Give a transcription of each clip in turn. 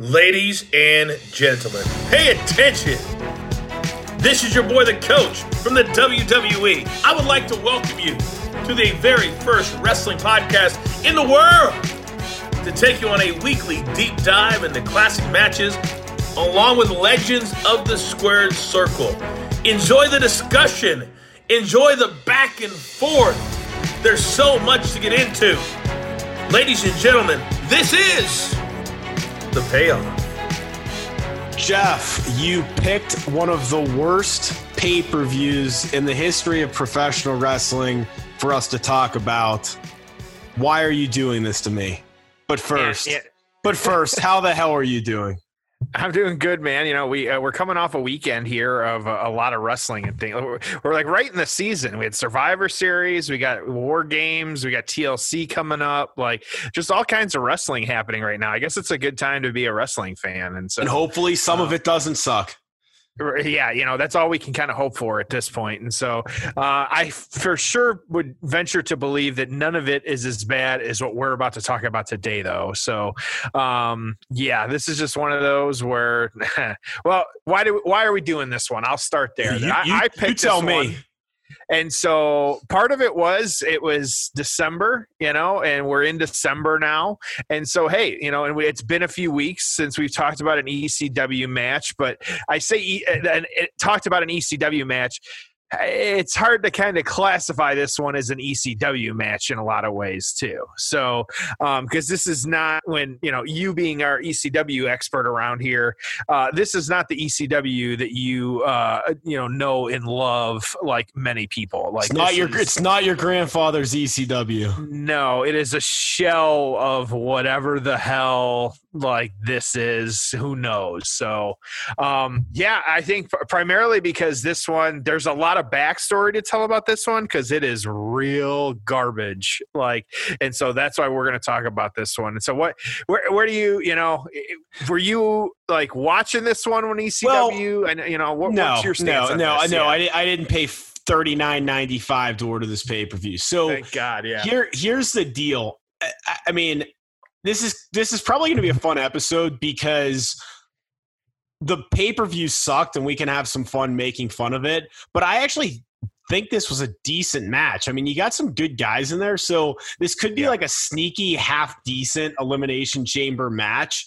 Ladies and gentlemen, pay attention. This is your boy, the coach from the WWE. I would like to welcome you to the very first wrestling podcast in the world to take you on a weekly deep dive into classic matches along with legends of the squared circle. Enjoy the discussion. Enjoy the back and forth. There's so much to get into. Ladies and gentlemen, this is The Payoff. Jeff, you picked one of the worst pay-per-views in the history of professional wrestling for us to talk about. Why are you doing this to me? But first, how the hell are you doing? I'm doing good, man. You know, we're coming off a weekend here of a lot of wrestling and things. We're like right in the season. We had Survivor Series, we got War Games, we got TLC coming up, like just all kinds of wrestling happening right now. I guess it's a good time to be a wrestling fan, and hopefully some of it doesn't suck. Yeah, you know, that's all we can kind of hope for at this point. And so I for sure would venture to believe that none of it is as bad as what we're about to talk about today, though. So, yeah, this is just one of those where, well, why are we doing this one? I'll start there. I picked this one. And so part of it was December, you know, and we're in December now. And so, hey, you know, and it's been a few weeks since we've talked about an ECW match, but I say talked about an ECW match. It's hard to kind of classify this one as an ECW match in a lot of ways too. So, because this is not when, you know, you being our ECW expert around here, this is not the ECW that you know and love like many people. Like it's not your grandfather's ECW. No, it is a shell of whatever the hell like this is. Who knows? So, yeah, I think primarily because this one, there's a lot of backstory to tell about this one because it is real garbage. Like, and so that's why we're going to talk about this one. And so where do you know, were you like watching this one when ECW? And you know, what's your stance on this? No, I didn't pay $39.95 to order this pay-per-view. So thank God. Yeah. Here's the deal. I mean, this is probably going to be a fun episode because the pay-per-view sucked and we can have some fun making fun of it. But I actually think this was a decent match. I mean, you got some good guys in there. So this could be like a sneaky, half-decent Elimination Chamber match.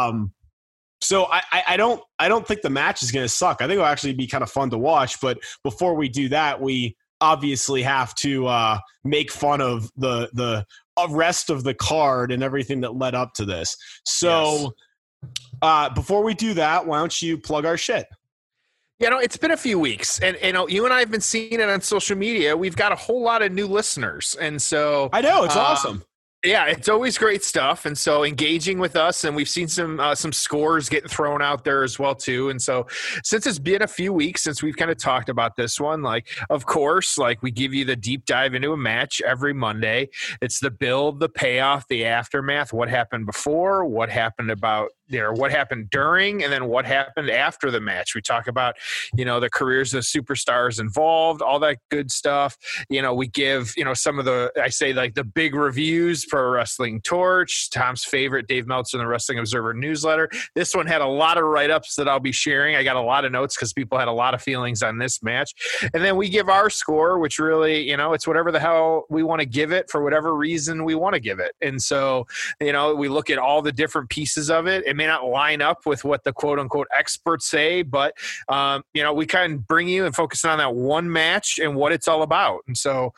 So I don't think the match is going to suck. I think it'll actually be kind of fun to watch. But before we do that, we obviously have to make fun of the rest of the card and everything that led up to this. So before we do that, why don't you plug our shit? You know, it's been a few weeks, and you know, you and I have been seeing it on social media. We've got a whole lot of new listeners, and so I know it's awesome. Yeah, it's always great stuff, and so engaging with us, and we've seen some scores getting thrown out there as well too. And so, since it's been a few weeks since we've kind of talked about this one, like of course, like we give you the deep dive into a match every Monday. It's the build, the payoff, the aftermath, what happened before, what happened about. What happened during, and then what happened after the match. We talk about, you know, the careers of superstars involved, all that good stuff. You know, we give, you know, some of the, I say like the big reviews, Pro Wrestling Torch, Tom's favorite, Dave Meltzer, in the Wrestling Observer newsletter. This one had a lot of write-ups that I'll be sharing. I got a lot of notes because people had a lot of feelings on this match. And then we give our score, which really, you know, it's whatever the hell we want to give it for whatever reason we want to give it. And so, you know, we look at all the different pieces of it. It may not line up with what the quote unquote experts say, but you know, we kind of bring you and focus on that one match and what it's all about. And so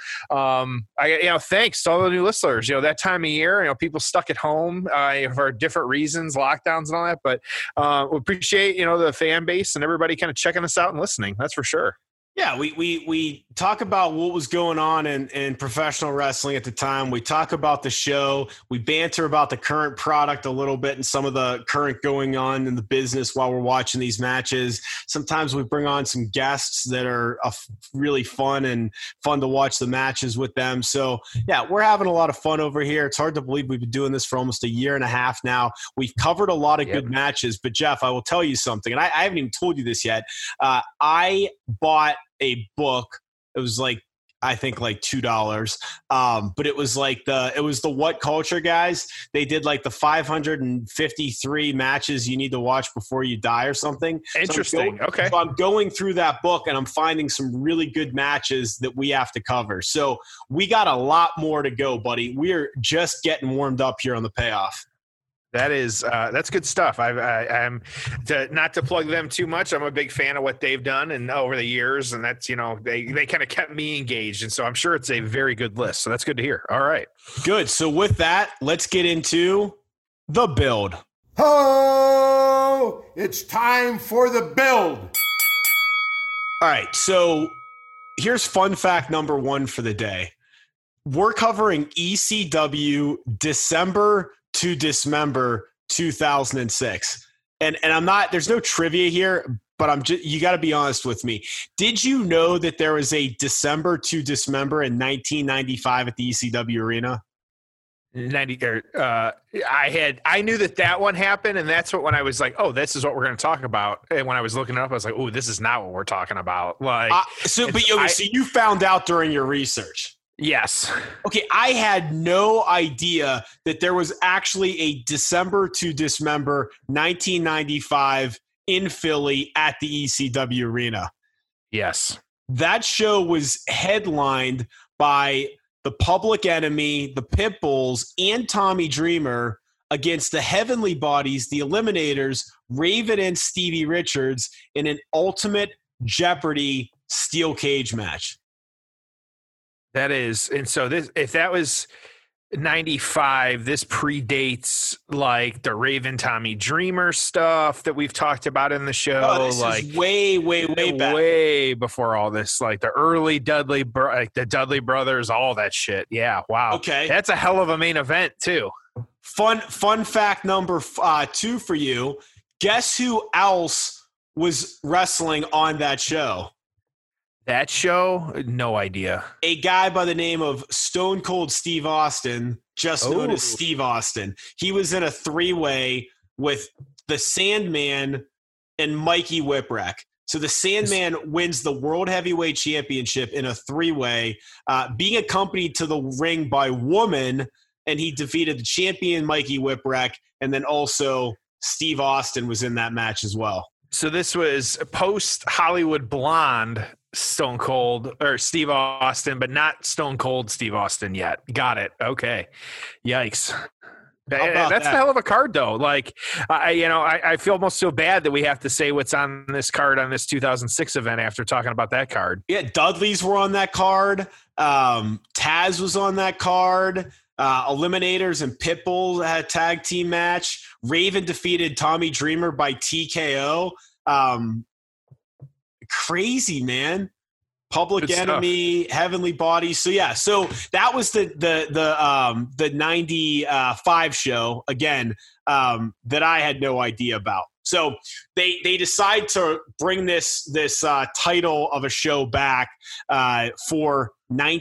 thanks to all the new listeners. You know, that time of year, you know, people stuck at home for different reasons, lockdowns and all that, but we appreciate, you know, the fan base and everybody kind of checking us out and listening. That's for sure. Yeah, we talk about what was going on in professional wrestling at the time. We talk about the show. We banter about the current product a little bit and some of the current going on in the business while we're watching these matches. Sometimes we bring on some guests that are really fun to watch the matches with them. So, yeah, we're having a lot of fun over here. It's hard to believe we've been doing this for almost a year and a half now. We've covered a lot of good matches. But, Jeff, I will tell you something, and I haven't even told you this yet. I bought a book. It was like I think like $2. But it was the What Culture guys. They did like the 553 matches you need to watch before you die or something. Interesting. So I'm going through that book and I'm finding some really good matches that we have to cover. So we got a lot more to go, buddy. We're just getting warmed up here on the payoff. That's good stuff. I'm not to plug them too much. I'm a big fan of what they've done and over the years, and that's, they kind of kept me engaged, and so I'm sure it's a very good list. So that's good to hear. All right, good. So with that, let's get into the build. Oh, it's time for the build. All right. So here's fun fact number 1 for the day. We're covering ECW December to Dismember 2006. And I'm not, there's no trivia here, but you got to be honest with me. Did you know that there was a December to Dismember in 1995 at the ECW arena? I knew that one happened, and that's when I was like, oh, this is what we're going to talk about. And when I was looking it up, I was like, oh, this is not what we're talking about. Like, so you found out during your research. Yes. Okay, I had no idea that there was actually a December to Dismember 1995 in Philly at the ECW arena. Yes. That show was headlined by the Public Enemy, the Pitbulls, and Tommy Dreamer against the Heavenly Bodies, the Eliminators, Raven and Stevie Richards in an Ultimate Jeopardy steel cage match. That is, and so if that was 95, this predates like the Raven Tommy Dreamer stuff that we've talked about in the show. Oh, this is way back. Way before all this, like the early Dudley, like the Dudley brothers, all that shit. Yeah, wow. Okay, that's a hell of a main event too. Fun fact number 2 for you. Guess who else was wrestling on that show? That show? No idea. A guy by the name of Stone Cold Steve Austin, just known as Steve Austin. He was in a 3-way with the Sandman and Mikey Whipwreck. So the Sandman wins the World Heavyweight Championship in a 3-way, being accompanied to the ring by Woman, and he defeated the champion Mikey Whipwreck, and then also Steve Austin was in that match as well. So this was post Hollywood Blonde Stone Cold or Steve Austin, but not Stone Cold Steve Austin yet. Got it. Okay. Yikes. That's a hell of a card though. Like, I feel almost so bad that we have to say what's on this card on this 2006 event after talking about that card. Yeah. Dudleys were on that card. Taz was on that card. Eliminators and Pitbull had a tag team match. Raven defeated Tommy Dreamer by TKO. Crazy, man. Public Enemy, Heavenly Bodies. So yeah, so that was the 95 show again that I had no idea about. So they decide to bring this title of a show back for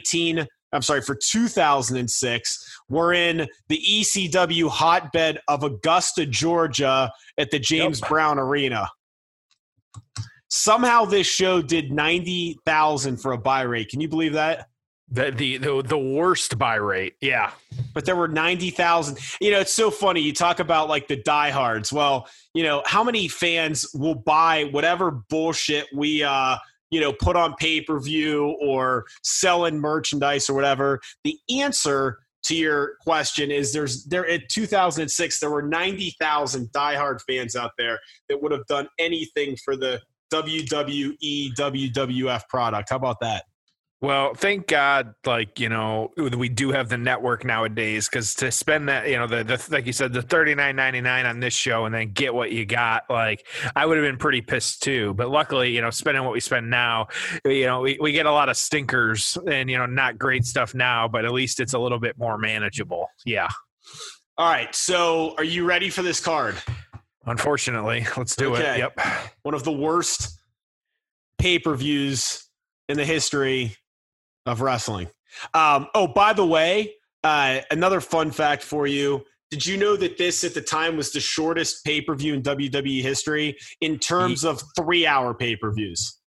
2006. We're in the ECW hotbed of Augusta, Georgia at the James Brown Arena. Somehow this show did 90,000 for a buy rate. Can you believe that? The worst buy rate. Yeah. But there were 90,000. It's so funny. You talk about like the diehards. Well, how many fans will buy whatever bullshit we put on pay-per-view or selling merchandise or whatever? The answer to your question is there in 2006 there were 90,000 diehard fans out there that would have done anything for the WWE WWF product. How about that? Well, thank God, we do have the network nowadays, because to spend that, the like you said, the $39.99 on this show and then get what you got, I would have been pretty pissed too. But luckily, spending what we spend now, we get a lot of stinkers and, not great stuff now, but at least it's a little bit more manageable. Yeah. All right. So are you ready for this card? Unfortunately, let's do it. Yep. One of the worst pay-per-views in the history of wrestling. By the way, another fun fact for you. Did you know that this at the time was the shortest pay-per-view in WWE history in terms of 3-hour pay-per-views?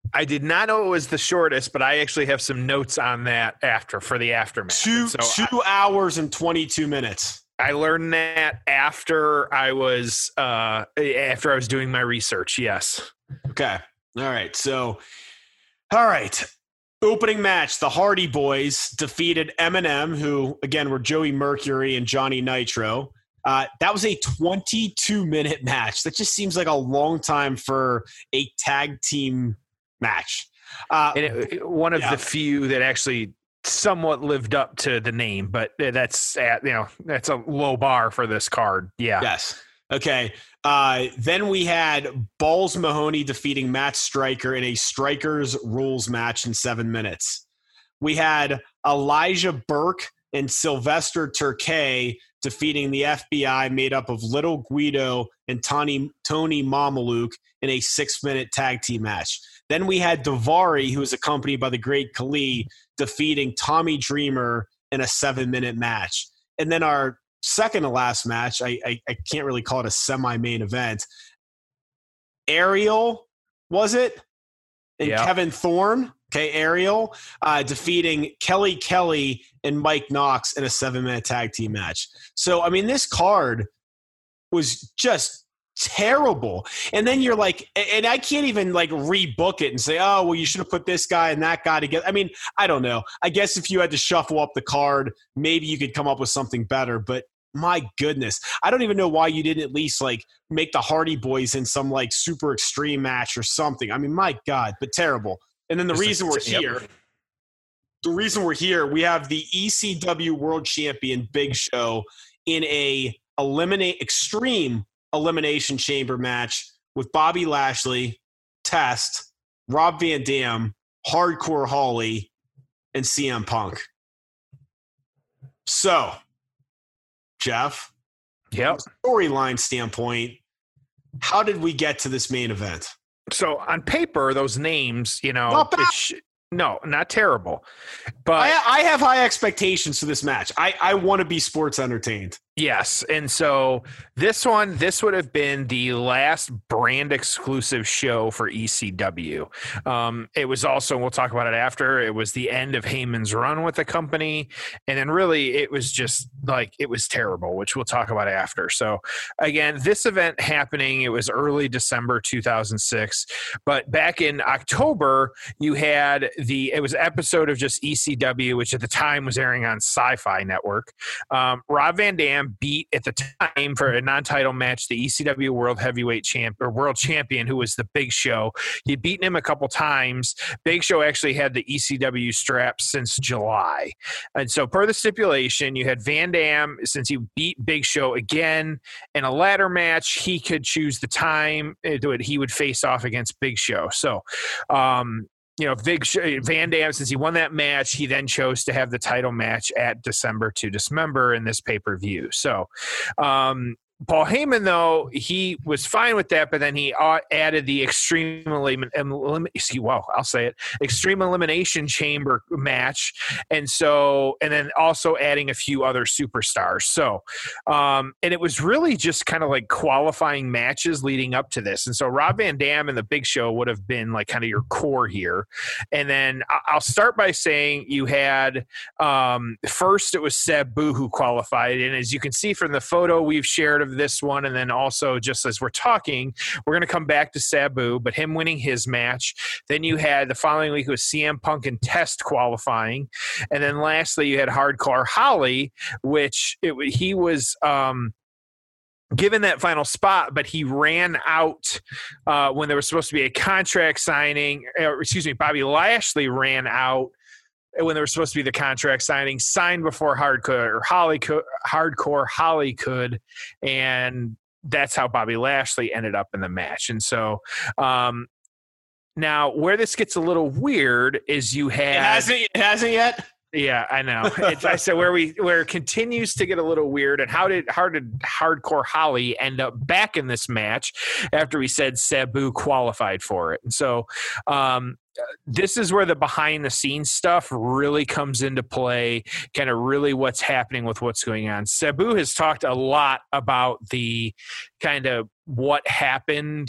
I did not know it was the shortest, but I actually have some notes on that for the aftermath. 2 hours and 22 minutes. I learned that after I was doing my research. Yes. Okay. All right. So, all right. Opening match, the Hardy Boys defeated Eminem, who, again, were Joey Mercury and Johnny Nitro. That was a 22-minute match. That just seems like a long time for a tag team match. One of the few that actually somewhat lived up to the name, but that's a low bar for this card. Yeah. Yes. Okay. Then we had Balls Mahoney defeating Matt Striker in a Strikers Rules match in 7 minutes. We had Elijah Burke and Sylvester Turkey defeating the FBI, made up of Little Guido and Tony Mamaluke in a 6-minute tag team match. Then we had Daivari, who was accompanied by the Great Khali, defeating Tommy Dreamer in a 7-minute match. And then our second to last match, I can't really call it a semi-main event. Ariel, was it? And Kevin Thorne. Okay, Ariel defeating Kelly and Mike Knox in a 7-minute tag team match. So, I mean, this card was just terrible. And then you're like, and I can't even like rebook it and say, oh, well, you should have put this guy and that guy together. I mean, I don't know. I guess if you had to shuffle up the card, maybe you could come up with something better. But my goodness, I don't even know why you didn't at least like make the Hardy Boys in some like super extreme match or something. I mean, my God, but terrible. And then the reason we're here, we have the ECW World Champion Big Show in a extreme elimination chamber match with Bobby Lashley, Test, Rob Van Dam, Hardcore Holly, and CM Punk. So, Jeff, storyline standpoint, how did we get to this main event? So on paper, those names, not bad. No, not terrible. But I have high expectations for this match. I want to be sports entertained. Yes. And so this would have been the last brand exclusive show for ECW. It was also, we'll talk about it after, it was the end of Heyman's run with the company. And then really it was just like, it was terrible, which we'll talk about after. So again, this event happening, it was early December 2006, but back in October, you had it was an episode of just ECW, which at the time was airing on Sci-Fi Network. Rob Van Dam beat at the time for a non-title match the ECW World Heavyweight World Champion, who was the Big Show. He'd beaten him a couple times. Big Show actually had the ECW strap since July. And so per the stipulation, you had Van Dam, since he beat Big Show again in a ladder match, he could choose the time he would face off against Big Show. So, Van Dam, since he won that match, he then chose to have the title match at December to Dismember in this pay-per-view. So, Paul Heyman, though, he was fine with that, but then he added the Extreme Elimination Chamber match, and then also adding a few other superstars. So, and it was really just kind of like qualifying matches leading up to this. And so Rob Van Dam and the Big Show would have been like kind of your core here. And then I'll start by saying you had first it was Sabu who qualified, and as you can see from the photo we've shared of this one, and then also just as we're talking, we're going to come back to Sabu, but him winning his match. Then you had the following week was CM Punk and Test qualifying, and then lastly you had Hardcore Holly, which he was given that final spot, but he ran out when there was supposed to be a contract signing. Bobby Lashley ran out when there was supposed to be the contract signing, signed before Hardcore Holly could, and that's how Bobby Lashley ended up in the match. And so now where this gets a little weird is you had it hasn't yet. Yeah, I know. I said where it continues to get a little weird, and how did Hardcore Holly end up back in this match after we said Sabu qualified for it? And so this is where the behind the scenes stuff really comes into play, kind of really what's happening with what's going on. Sabu has talked a lot about the kind of what happened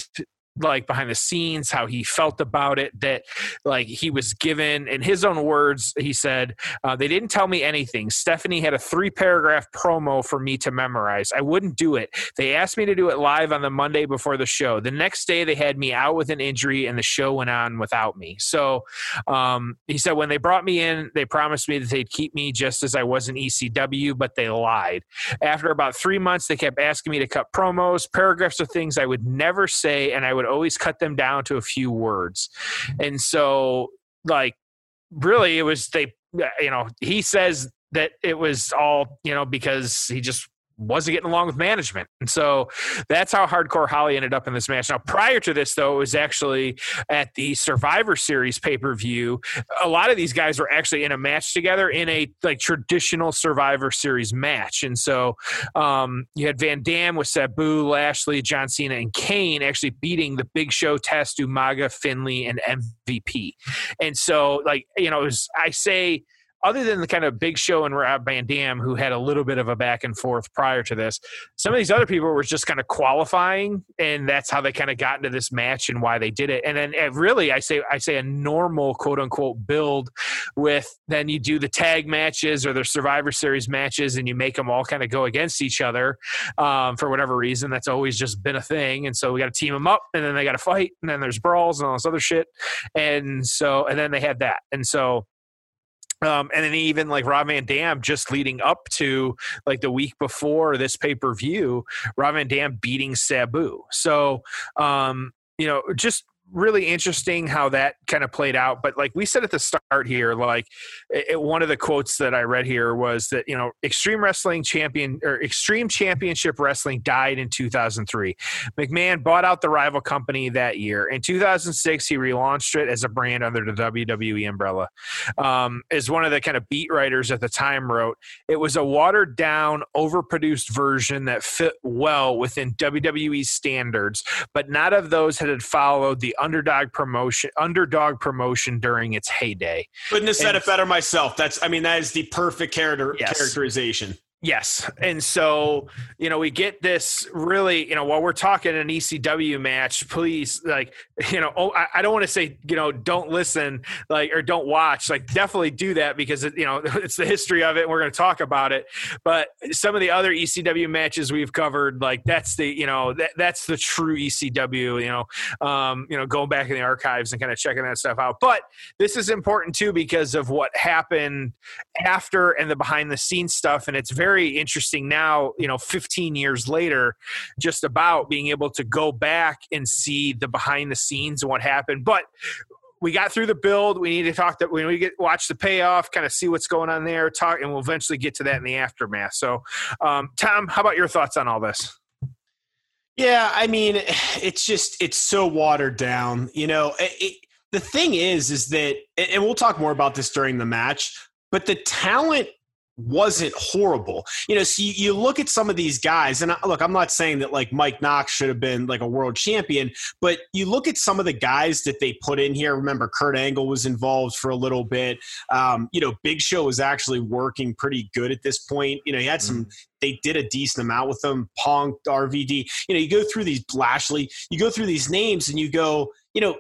like behind the scenes, how he felt about it, that like he was given, in his own words, he said, they didn't tell me anything. Stephanie had a 3-paragraph promo for me to memorize. I wouldn't do it. They asked me to do it live on the Monday before the show. The next day they had me out with an injury and the show went on without me. So he said, when they brought me in, they promised me that they'd keep me just as I was in ECW, but they lied. After about 3 months, they kept asking me to cut promos, paragraphs of things I would never say, and I would always cut them down to a few words. And so, like, really, it was he says that it was all, because he just wasn't getting along with management. And so that's how Hardcore Holly ended up in this match. Now, prior to this, though, it was actually at the Survivor Series pay-per-view. A lot of these guys were actually in a match together in a traditional Survivor Series match. And so you had Van Dam with Sabu, Lashley, John Cena, and Kane actually beating the Big Show, Test, Umaga, Finlay, and MVP. And so, it was, other than the kind of Big Show and Rob Van Dam, who had a little bit of a back and forth prior to this, some of these other people were just kind of qualifying, and that's how they kind of got into this match and why they did it. And then really, I say a normal quote unquote build with, then you do the tag matches or the Survivor Series matches, and you make them all kind of go against each other for whatever reason. That's always just been a thing. And so we got to team them up, and then they got to fight, and then there's brawls and all this other shit. And then they had that. And so, and then even like Rob Van Dam, just leading up to like the week before this pay-per-view, Rob Van Dam beating Sabu. So, just really interesting how that kind of played out. But like we said at the start here, one of the quotes that I read here was that, Extreme Championship Wrestling died in 2003. McMahon bought out the rival company that year. In 2006, he relaunched it as a brand under the WWE umbrella. As one of the kind of beat writers at the time wrote, it was a watered down, overproduced version that fit well within WWE standards, but none of those had followed the underdog promotion during its heyday. Couldn't have said it better myself. That is the perfect characterization. Yes. And so, we get this really, while we're talking an ECW match, please, I don't want to say, don't listen, or don't watch, definitely do that because, it's the history of it. And we're going to talk about it. But some of the other ECW matches we've covered, that's the, that's the true ECW, going back in the archives and kind of checking that stuff out. But this is important too, because of what happened after and the behind the scenes stuff. And it's very interesting now, 15 years later, just about being able to go back and see the behind the scenes and what happened. But we got through the build. We need to talk that when we watch the payoff, kind of see what's going on there, and we'll eventually get to that in the aftermath. So, Tom, how about your thoughts on all this? Yeah, it's so watered down. The thing is that, and we'll talk more about this during the match, but the talent wasn't horrible. So you look at some of these guys, and look, I'm not saying that Mike Knox should have been a world champion, but you look at some of the guys that they put in here. Remember, Kurt Angle was involved for a little bit. Big Show was actually working pretty good at this point. He had some, they did a decent amount with them. Punk, RVD, you go through these Lashley, you go through these names and you go,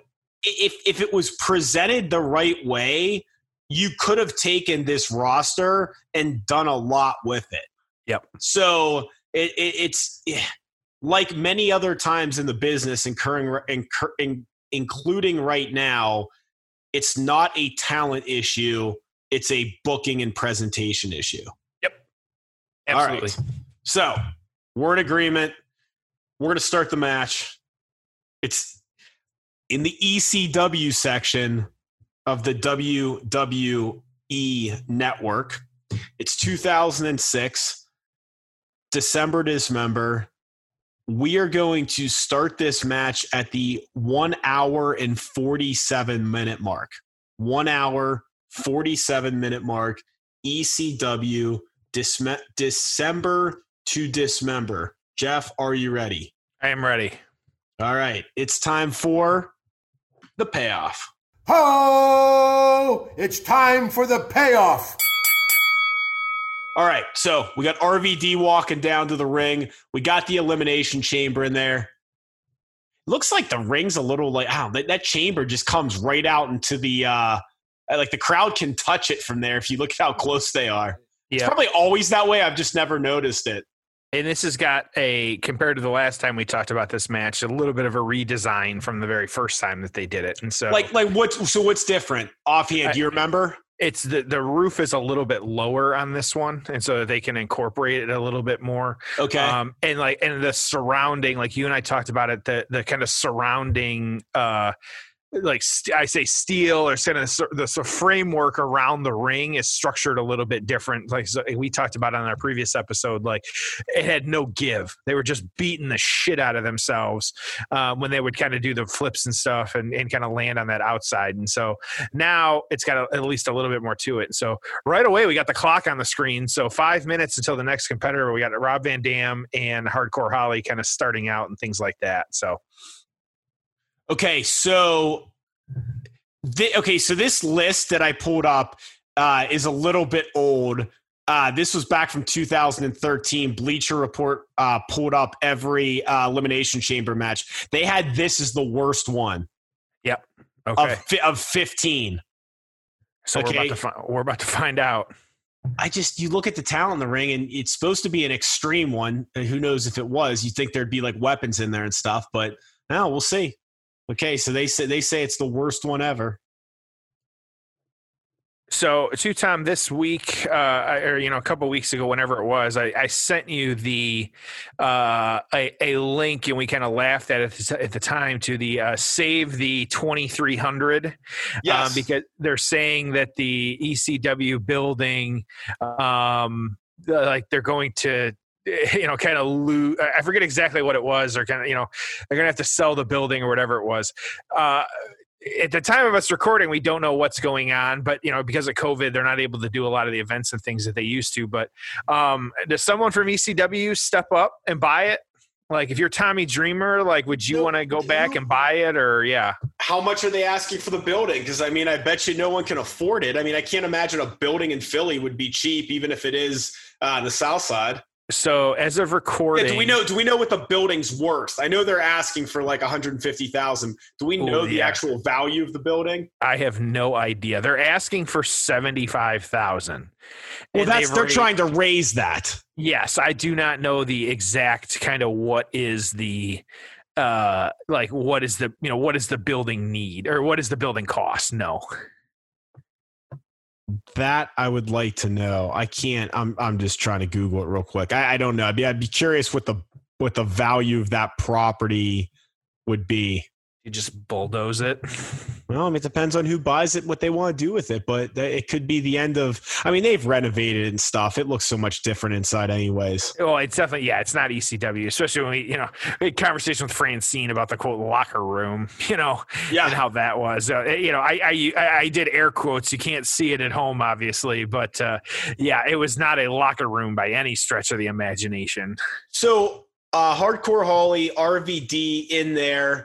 if it was presented the right way, you could have taken this roster and done a lot with it. Yep. So it's like many other times in the business, including right now, it's not a talent issue. It's a booking and presentation issue. Yep. Absolutely. All right. So we're in agreement. We're going to start the match. It's in the ECW section of the WWE network. It's 2006, December to Dismember. We are going to start this match at the 1 hour and 47 minute mark. 1 hour, 47 minute mark. ECW, December to Dismember. Jeff, are you ready? I am ready. All right. It's time for the payoff. Ho! It's time for the payoff. All right, so we got RVD walking down to the ring. We got the Elimination Chamber in there. looks like the ring's a little like, that chamber just comes right out into the, like the crowd can touch it from there if you look at how close they are. Yeah. It's probably always that way. I've just never noticed it. And this has got compared to the last time we talked about this match, a little bit of a redesign from the very first time that they did it. And so what's different offhand? Do you remember? It's the roof is a little bit lower on this one, and so they can incorporate it a little bit more. Okay. And the surrounding, like you and I talked about it, the kind of surrounding, I say steel or kind of the framework around the ring is structured a little bit different. Like we talked about on our previous episode, like it had no give. They were just beating the shit out of themselves when they would kind of do the flips and stuff and kind of land on that outside. And so now it's got at least a little bit more to it. So right away we got the clock on the screen. So 5 minutes until the next competitor. We got Rob Van Dam and Hardcore Holly kind of starting out and things like that. So. Okay, so this list that I pulled up is a little bit old. This was back from 2013. Bleacher Report pulled up every Elimination Chamber match. They had this as the worst one. Yep. Okay. Of 15. So okay. We're about to find out. You look at the talent in the ring, and it's supposed to be an extreme one. Who knows if it was? You'd think there'd be like weapons in there and stuff, but no, we'll see. Okay, so they say it's the worst one ever. So, Tom, this week, a couple of weeks ago, whenever it was, I sent you a link, and we kind of laughed at it at the time to the Save the 2300. Yes. Because they're saying that the ECW building, they're going to, kind of lose. I forget exactly what it was, or kind of, they're going to have to sell the building or whatever it was. At the time of us recording, we don't know what's going on, but because of COVID, they're not able to do a lot of the events and things that they used to. But does someone from ECW step up and buy it? Like, if you're Tommy Dreamer, like, would you want to go back and buy it, or yeah? How much are they asking for the building? Because I bet you no one can afford it. I can't imagine a building in Philly would be cheap, even if it is the South Side. So as of recording, do we know what the building's worth? I know they're asking for like $150,000. Do we know the actual value of the building? I have no idea. They're asking for $75,000. Well, they're trying to raise that. Yes, I do not know the exact kind of what is the what is the building need, or what is the building cost? No. That I would like to know. I can't. I'm just trying to Google it real quick. I don't know. I'd be curious what the value of that property would be. You just bulldoze it. Well, it depends on who buys it, what they want to do with it. But it could be the end of. They've renovated and stuff. It looks so much different inside, anyways. Well, it's definitely it's not ECW, especially when we had conversation with Francine about the quote locker room, and how that was. I did air quotes. You can't see it at home, obviously, but it was not a locker room by any stretch of the imagination. So, Hardcore Holly, RVD in there.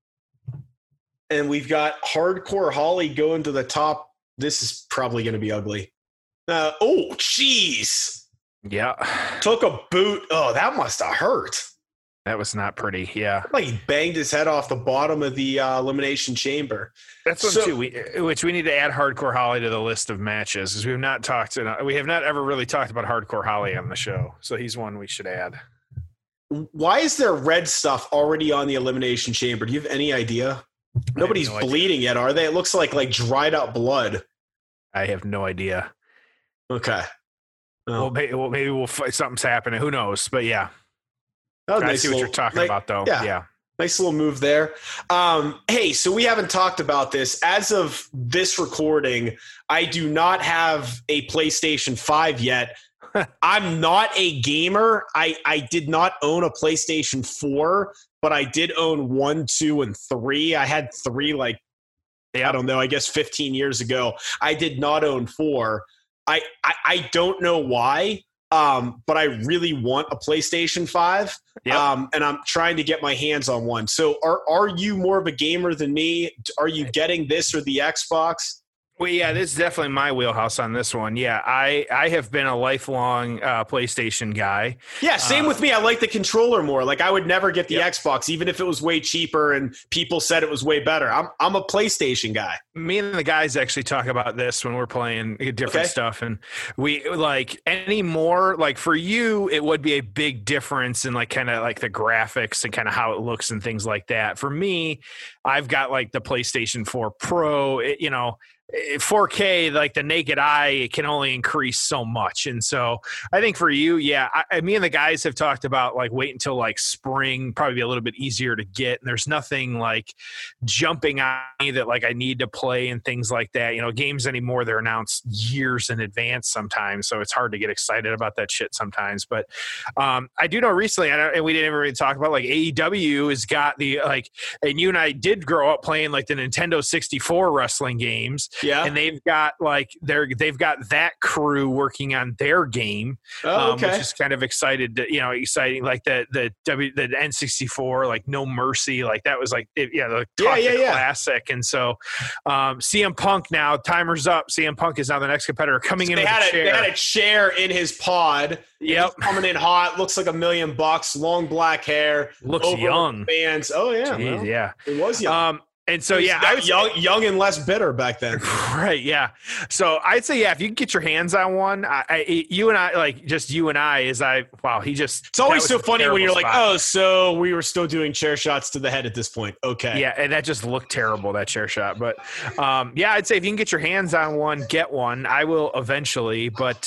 And we've got Hardcore Holly going to the top. This is probably going to be ugly. Oh, jeez. Yeah. Took a boot. Oh, that must have hurt. That was not pretty. Yeah. Like he banged his head off the bottom of the Elimination Chamber. That's one too. Which we need to add Hardcore Holly to the list of matches, because we have not ever really talked about Hardcore Holly on the show. So he's one we should add. Why is there red stuff already on the Elimination Chamber? Do you have any idea? Nobody's bleeding yet, are they? It looks like dried up blood. I have no idea. Okay. Oh. Well, maybe we'll find something's happening. Who knows? But yeah. I see what you're talking about, though. Yeah. Nice little move there. Hey, so we haven't talked about this. As of this recording, I do not have a PlayStation 5 yet. I'm not a gamer. I did not own a PlayStation 4, but I did own 1, 2, and 3. I had 3 I don't know, I guess 15 years ago. I did not own 4. I don't know why, but I really want a PlayStation 5, and I'm trying to get my hands on one. So are you more of a gamer than me? Are you getting this or the Xbox? Well, yeah, this is definitely my wheelhouse on this one. Yeah, I have been a lifelong PlayStation guy. Yeah, same with me. I like the controller more. Like I would never get the Yep. Xbox, even if it was way cheaper and people said it was way better. I'm a PlayStation guy. Me and the guys actually talk about this when we're playing different Okay. stuff, and we like anymore. Like for you, it would be a big difference in like kind of like the graphics and kind of how it looks and things like that. For me, I've got like the PlayStation 4 Pro. 4K, like the naked eye, it can only increase so much. And so I think for you, yeah, me and the guys have talked about like wait until like spring, probably be a little bit easier to get. And there's nothing like jumping on me that like I need to play and things like that. Games anymore, they're announced years in advance sometimes. So it's hard to get excited about that shit sometimes. But I do know recently, and we didn't really talk about like AEW has got the like, and you and I did grow up playing like the Nintendo 64 wrestling games. Yeah. And they've got like they've got that crew working on their game, okay. which is kind of exciting like the N64, like No Mercy, like that was like the classic. And so CM Punk now, timer's up. CM Punk is now the next competitor coming in with a chair. They had a chair in his pod. Yep. He's coming in hot. Looks like $1 million. Long black hair. Looks over young. Fans. Oh yeah. Jeez, well, yeah. It was young. And so, I was young and less bitter back then. Right. Yeah. So I'd say, yeah, if you can get your hands on one, you and I, It's always so funny when you're like, oh, so we were still doing chair shots to the head at this point. Okay. Yeah. And that just looked terrible, that chair shot. But yeah, I'd say if you can get your hands on one, get one. I will eventually. But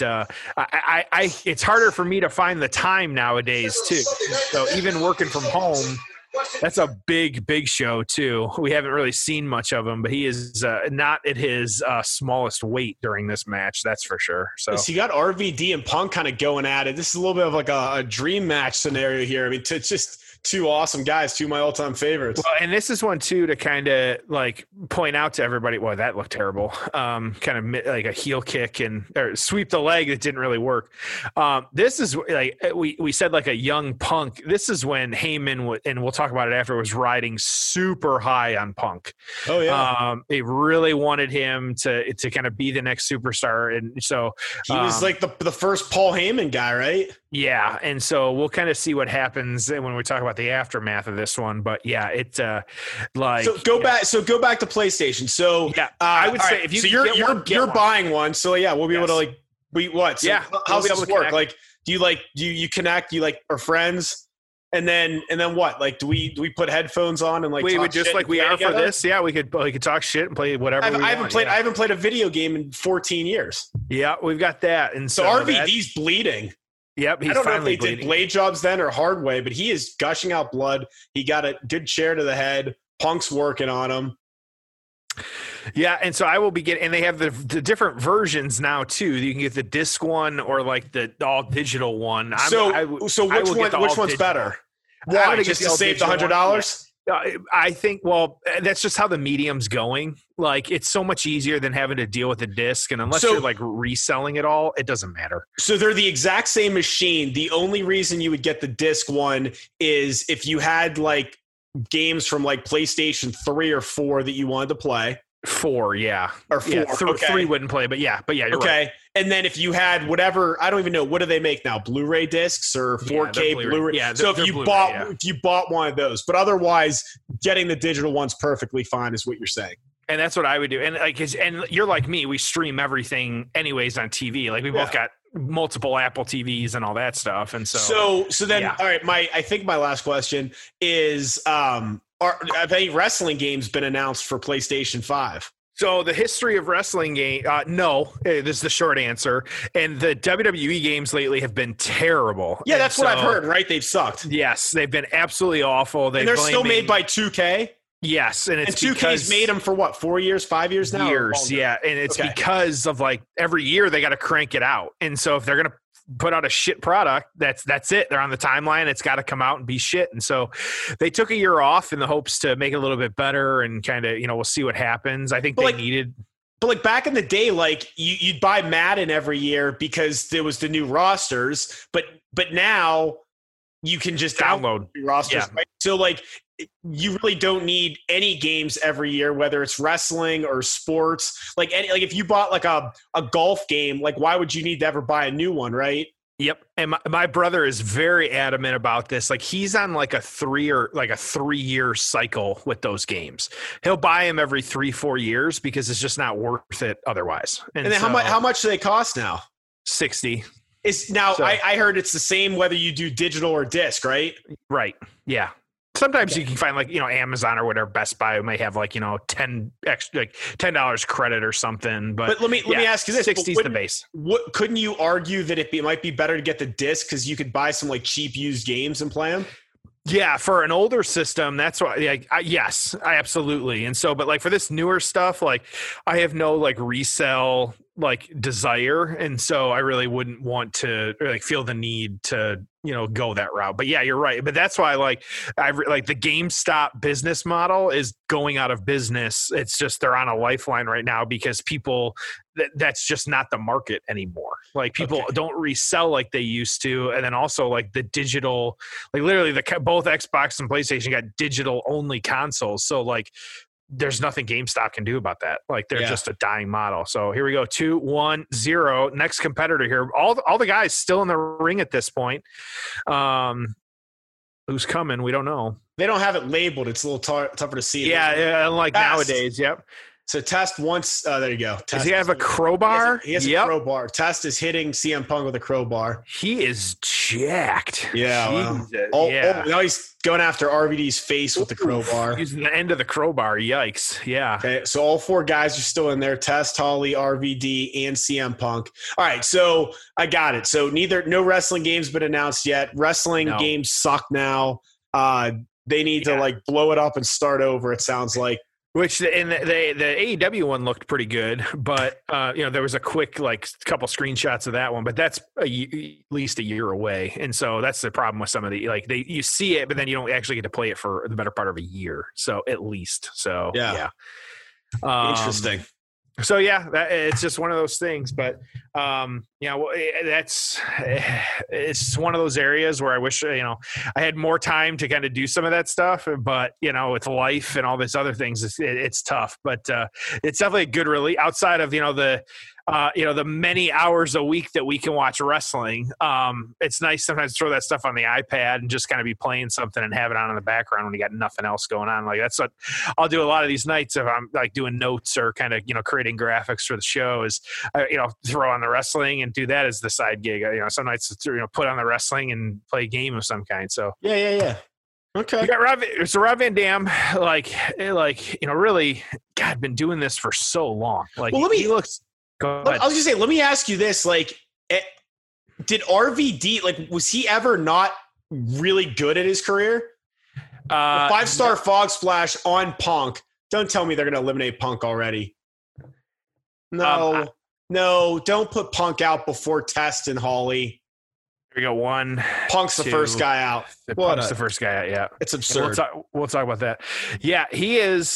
it's harder for me to find the time nowadays, too. So even working from home, that's a big show too. We haven't really seen much of him, but he is not at his smallest weight during this match. That's for sure. So you got RVD and Punk kind of going at it. This is a little bit of like a dream match scenario here. I mean, it's just two awesome guys, two of my all-time favorites. Well, and this is one too to kind of like point out to everybody. Well, that looked terrible. Kind of like a heel kick or sweep the leg that didn't really work. This is like we said, like a young Punk. This is when Heyman and we'll talk about it after, was riding super high on Punk. Oh yeah. They really wanted him to kind of be the next superstar, and so he was like the first Paul Heyman guy, right? Yeah, and so we'll kind of see what happens when we talk about the aftermath of this one. But yeah, it's like go back to PlayStation. So yeah, I would say right, if you you're buying one, so yeah, we'll be able to like So yeah, how's this work? Connect. Like, do you connect? Do you like are friends? And then what? Like, do we put headphones on and like we talk would just shit like and we play are together? for this? Yeah, we could talk shit and play whatever. I haven't played a video game in 14 years. Yeah, we've got that, and So RVD's bleeding. Yep, he's I don't know if finally they bleeding. did blade jobs then or hard way, but he is gushing out blood. He got a good chair to the head. Punk's working on him. Yeah, and so I will be getting, and they have the different versions now too. You can get the disc one or like the all digital one. Which one's better? Why? Just to save the $100? I think, that's just how the medium's going. Like, it's so much easier than having to deal with the disc. And unless you're like reselling it all, it doesn't matter. So they're the exact same machine. The only reason you would get the disc one is if you had like games from like PlayStation 3 or 4 that you wanted to play. 4, yeah. Or 4. Yeah, okay. 3 wouldn't play, but yeah, you're okay. right. And then if you had whatever, I don't even know, what do they make now? Blu-ray discs or 4K Blu-ray? Yeah, so if you bought one of those, but otherwise getting the digital one's perfectly fine is what you're saying. And that's what I would do. And like, and you're like me, we stream everything anyways on TV. Like we both got multiple Apple TVs and all that stuff. And so then, all right, I think my last question is, have any wrestling games been announced for PlayStation 5? So the history of wrestling game, no, this is the short answer. And the WWE games lately have been terrible. Yeah, that's what I've heard, right? They've sucked. Yes, they've been absolutely awful. And they're still made by 2K? Yes, and it's 2K's made them for what, 4 years, 5 years now? Years, yeah. And it's because of like every year they got to crank it out. And so if they're going to put out a shit product, that's it. They're on the timeline. It's got to come out and be shit. And so they took a year off in the hopes to make it a little bit better and kind of, we'll see what happens. I think needed. But like back in the day, like you'd buy Madden every year because there was the new rosters. But now you can just download rosters. Yeah. Right? So like, you really don't need any games every year, whether it's wrestling or sports. Like if you bought like a golf game, like why would you need to ever buy a new one, right? Yep. And my brother is very adamant about this. Like he's on like a 3 year cycle with those games. He'll buy them every 3-4 years because it's just not worth it otherwise. And then how much do they cost now? 60. I heard it's the same whether you do digital or disc, right? Right. Yeah. Sometimes you can find like, Amazon or whatever, Best Buy may have like, $10 credit or something. But let me ask you this. 60 is the base. Couldn't you argue that it might be better to get the disc because you could buy some like cheap used games and play them? Yeah, for an older system, that's why. Yes, I absolutely. And so, but like for this newer stuff, like I have no like resell like desire, and so I really wouldn't want to like feel the need to go that route. But yeah, you're right. But that's why like the GameStop business model is going out of business. It's just they're on a lifeline right now because people that's just not the market anymore. Like people don't resell like they used to, and then also like the digital, like literally both Xbox and PlayStation got digital only consoles. So like there's nothing GameStop can do about that. Like they're just a dying model. So here we go. 2-1-0. Next competitor here. All the guys still in the ring at this point. Who's coming? We don't know. They don't have it labeled. It's a little tougher to see. Yeah. Like nowadays. Yep. So Test once, there you go. Does he have a crowbar? He has a crowbar. Test is hitting CM Punk with a crowbar. He is jacked. Yeah. Now he's going after RVD's face with the crowbar. Using the end of the crowbar. Yikes. Yeah. Okay. So all four guys are still in there. Test, Holly, RVD, and CM Punk. All right. So I got it. So no wrestling games been announced yet. Wrestling games suck now. They need to like blow it up and start over, it sounds like. Which the AEW one looked pretty good, but there was a quick like couple screenshots of that one, but that's at least a year away, and so that's the problem with some of the you see it, but then you don't actually get to play it for the better part of a year. So at least, yeah. Interesting. So yeah, it's just one of those things, but it's one of those areas where I wish I had more time to kind of do some of that stuff, but with life and all this other things, it's tough. But it's definitely a good release outside of the many hours a week that we can watch wrestling. It's nice sometimes to throw that stuff on the iPad and just kind of be playing something and have it on in the background when you got nothing else going on. Like that's what I'll do a lot of these nights if I'm like doing notes or kind of, creating graphics for the show is, throw on the wrestling and do that as the side gig. Some nights, put on the wrestling and play a game of some kind. So yeah. Okay. You got Rob Van Dam, really, God, been doing this for so long. Like he looks. I was gonna say, let me ask you this: like, did RVD was he ever not really good at his career? 5-star Fog Splash on Punk. Don't tell me they're gonna eliminate Punk already. No, don't put Punk out before Test and Holly. Here we go. 1. Punk's the first guy out. Punk's the first guy out. Yeah, it's absurd. We'll talk about that. Yeah, he is.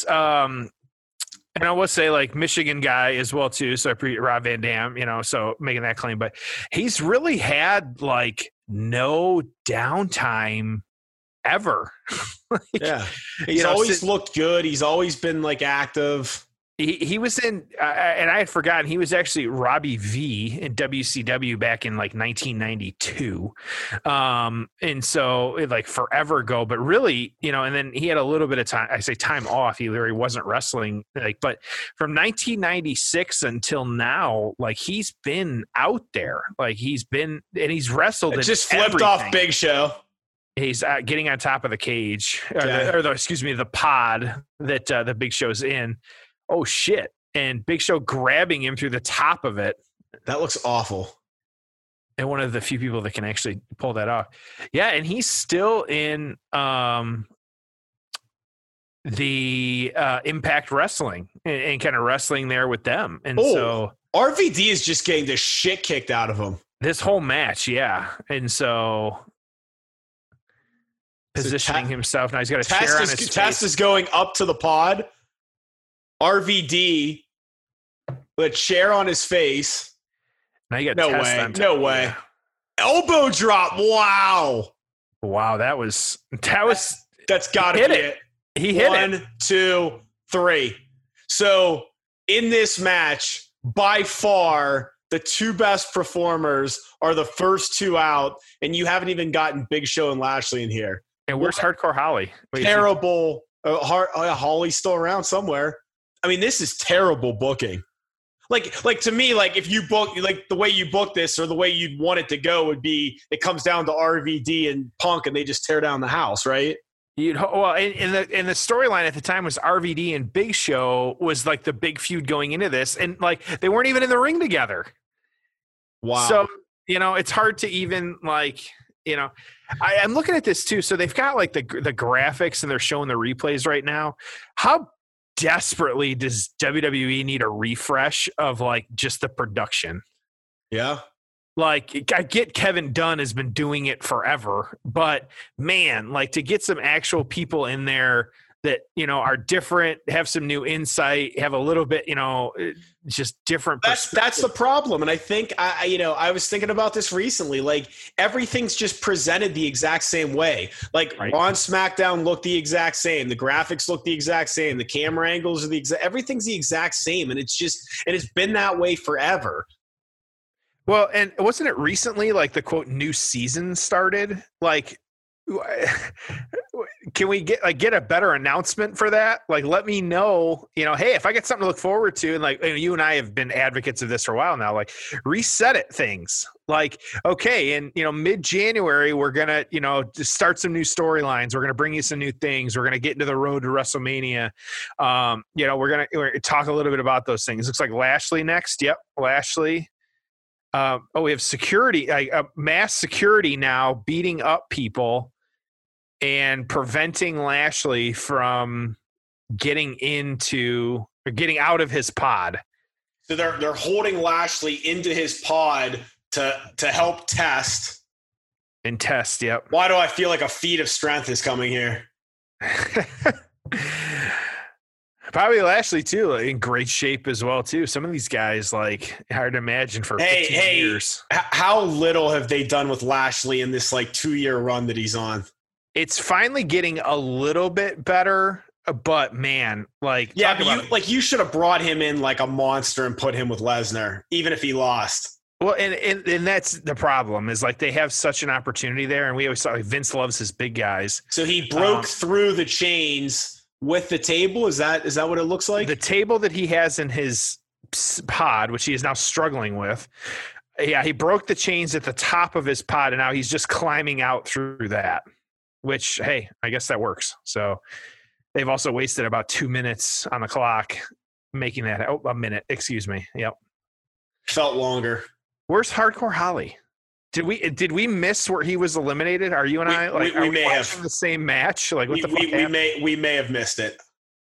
And I will say, like, Michigan guy as well, too. So Rob Van Dam, so making that claim. But he's really had, like, no downtime ever. He's always looked good. He's always been, like, active. He was in, and I had forgotten, he was actually Robbie V in WCW back in like 1992. And so like forever ago, but really, and then he had a little bit of time, I say time off. He literally wasn't wrestling but from 1996 until now, like he's been out there, like he's wrestled. It just flipped off Big Show. He's getting on top of the cage the pod that the Big Show's in. Oh, shit. And Big Show grabbing him through the top of it. That looks awful. And one of the few people that can actually pull that off. Yeah, and he's still in the Impact Wrestling and kind of wrestling there with them. And so RVD is just getting the shit kicked out of him. This whole match, yeah. And so positioning himself. Now he's got a chair on his face. Test is going up to the pod. RVD with a chair on his face. Now you got no way. Yeah. Elbow drop. Wow, that was That's got to be it. He hit it. 1, 2, 3. So in this match, by far, the two best performers are the first two out, and you haven't even gotten Big Show and Lashley in here. And where's Hardcore Holly? Terrible. Holly's still around somewhere. I mean, this is terrible booking. Like to me, like if you book, like the way you book this or the way you'd want it to go would be, it comes down to RVD and Punk, and they just tear down the house, right? Well, and the storyline at the time was RVD and Big Show was like the big feud going into this, and like they weren't even in the ring together. Wow. So it's hard to even like I'm looking at this too. So they've got like the graphics and they're showing the replays right now. How desperately does WWE need a refresh of like just the production? Yeah. Like, I get Kevin Dunn has been doing it forever, but man, like to get some actual people in there that, are different, have some new insight, have a little bit, just different. That's the problem. And I think I was thinking about this recently, like everything's just presented the exact same way. Like on SmackDown looked the exact same. The graphics look the exact same. The camera angles are everything's the exact same. And it's been that way forever. Well, and wasn't it recently like the quote new season started? Like, can we get a better announcement for that? Like, let me know, hey, if I get something to look forward to, and like you and I have been advocates of this for a while now, like reset it things. Like, okay, and mid-January we're gonna just start some new storylines. We're gonna bring you some new things. We're gonna get into the road to WrestleMania. We're gonna talk a little bit about those things. Looks like Lashley next. Yep, Lashley. We have security, mass security now beating up people and preventing Lashley from getting out of his pod. So they're holding Lashley into his pod to help test. And test, yep. Why do I feel like a feat of strength is coming here? Probably Lashley too, in great shape as well too. Some of these guys, like, hard to imagine for 15 years. How little have they done with Lashley in this like 2-year run that he's on? It's finally getting a little bit better, but man, like, you should have brought him in like a monster and put him with Lesnar, even if he lost. Well, and that's the problem is like they have such an opportunity there, and we always saw Vince loves his big guys. So he broke through the chains with the table. Is that what it looks like? The table that he has in his pod, which he is now struggling with. Yeah, he broke the chains at the top of his pod, and now he's just climbing out through that. Which, hey, I guess that works. So they've also wasted about 2 minutes on the clock making that. Oh, a minute. Excuse me. Yep. Felt longer. Where's Hardcore Holly? Did we miss where he was eliminated? Are you and I like we may have the same match? Like what the fuck happened? We may have missed it.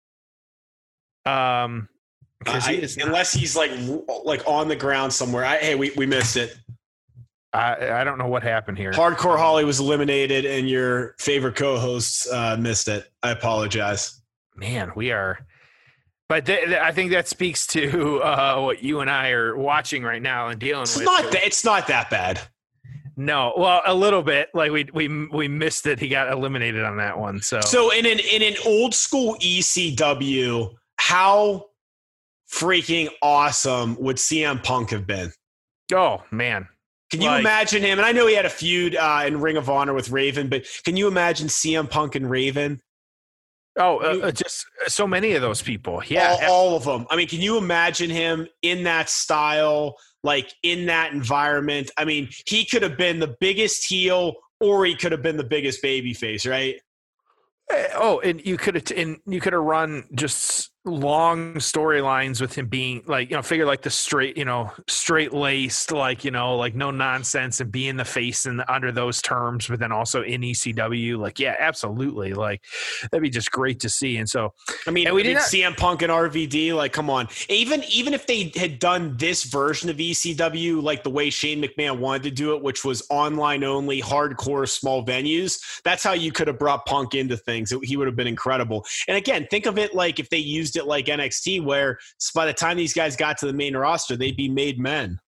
Unless he's like on the ground somewhere. We missed it. I don't know what happened here. Hardcore Holly was eliminated, and your favorite co-hosts missed it. I apologize. Man, we are. But I think that speaks to what you and I are watching right now and dealing with. It's not that bad. No, well, a little bit. Like we missed it. He got eliminated on that one. So in an old school ECW, how freaking awesome would CM Punk have been? Oh man, can you imagine him? And I know he had a feud in Ring of Honor with Raven, but can you imagine CM Punk and Raven? Oh, just so many of those people. Yeah, all of them. I mean, can you imagine him in that style? Like in that environment, I mean, he could have been the biggest heel, or he could have been the biggest babyface, right? Oh, and you could have run just long storylines with him being like, figure like the straight laced, like no nonsense, and being the face and under those terms, but then also in ECW, like, yeah, absolutely. Like that'd be just great to see. And so, we did CM Punk and RVD, like, come on, even if they had done this version of ECW, like the way Shane McMahon wanted to do it, which was online only, hardcore, small venues, that's how you could have brought Punk into things. He would have been incredible. And again, think of it like if they used it like NXT, where by the time these guys got to the main roster, they'd be made men.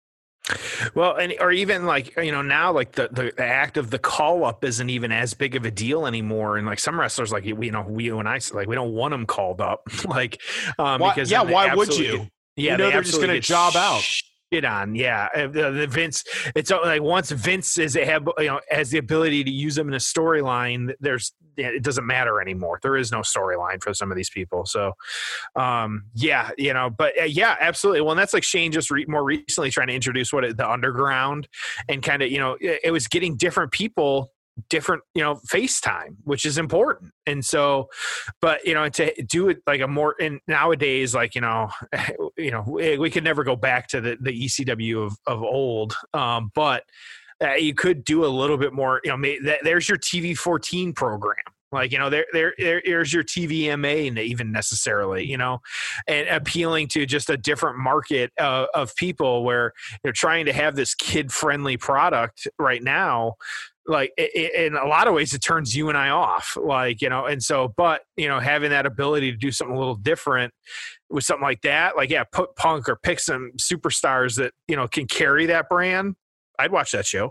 Well, or even like, now like the act of the call up isn't even as big of a deal anymore. And like some wrestlers, like, you and I, like, we don't want them called up. Like, because why would you? Yeah, they're just going to job out. Shit on, yeah. The Vince, it's like once Vince has the ability to use them in a storyline, it doesn't matter anymore. There is no storyline for some of these people. So, yeah, absolutely. Well, and that's like Shane just more recently trying to introduce the underground, and kind of, it was getting different people different FaceTime, which is important. And so, but to do it like a more, and nowadays, like we could never go back to the ECW of old, but you could do a little bit more. There's your TV-14 program. Like, there's your TVMA even necessarily, and appealing to just a different market of people where they're trying to have this kid-friendly product right now. Like, in a lot of ways, it turns you and I off, like, and so, but, having that ability to do something a little different with something like that, like, yeah, put Punk or pick some superstars that, can carry that brand. I'd watch that show.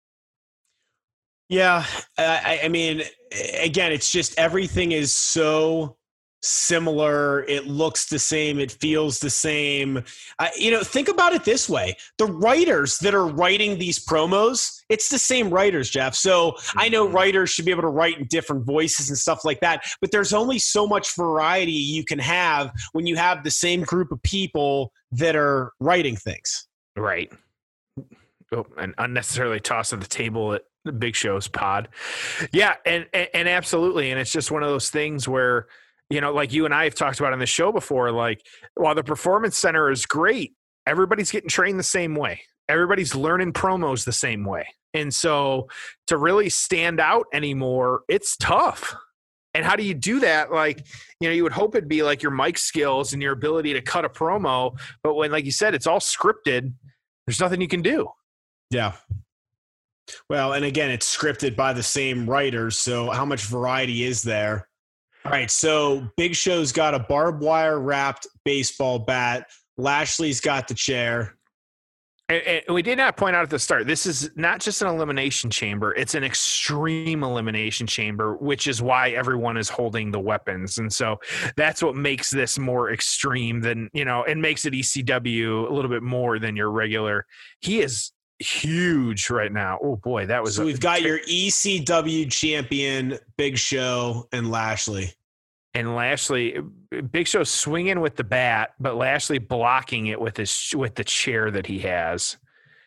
Yeah. I mean, again, it's just everything is so similar. It looks the same. It feels the same. Think about it this way. The writers that are writing these promos, it's the same writers, Jeff. So I know writers should be able to write in different voices and stuff like that, but there's only so much variety you can have when you have the same group of people that are writing things. Right. Oh, and unnecessarily toss at the table at the Big Show's pod. Yeah. And absolutely. And it's just one of those things where, like you and I have talked about on the show before, like, while the Performance Center is great, everybody's getting trained the same way. Everybody's learning promos the same way. And so to really stand out anymore, it's tough. And how do you do that? Like, you would hope it'd be like your mic skills and your ability to cut a promo. But when, like you said, it's all scripted, there's nothing you can do. Yeah. Well, and again, it's scripted by the same writers. So how much variety is there? All right, so Big Show's got a barbed wire wrapped baseball bat. Lashley's got the chair. And we did not point out at the start, this is not just an elimination chamber. It's an extreme elimination chamber, which is why everyone is holding the weapons. And so that's what makes this more extreme than, and makes it ECW a little bit more than your regular. He is huge right now. Oh boy, that was. So we've got your ECW champion, Big Show, and Lashley. And Lashley, Big Show swinging with the bat, but Lashley blocking it with the chair that he has.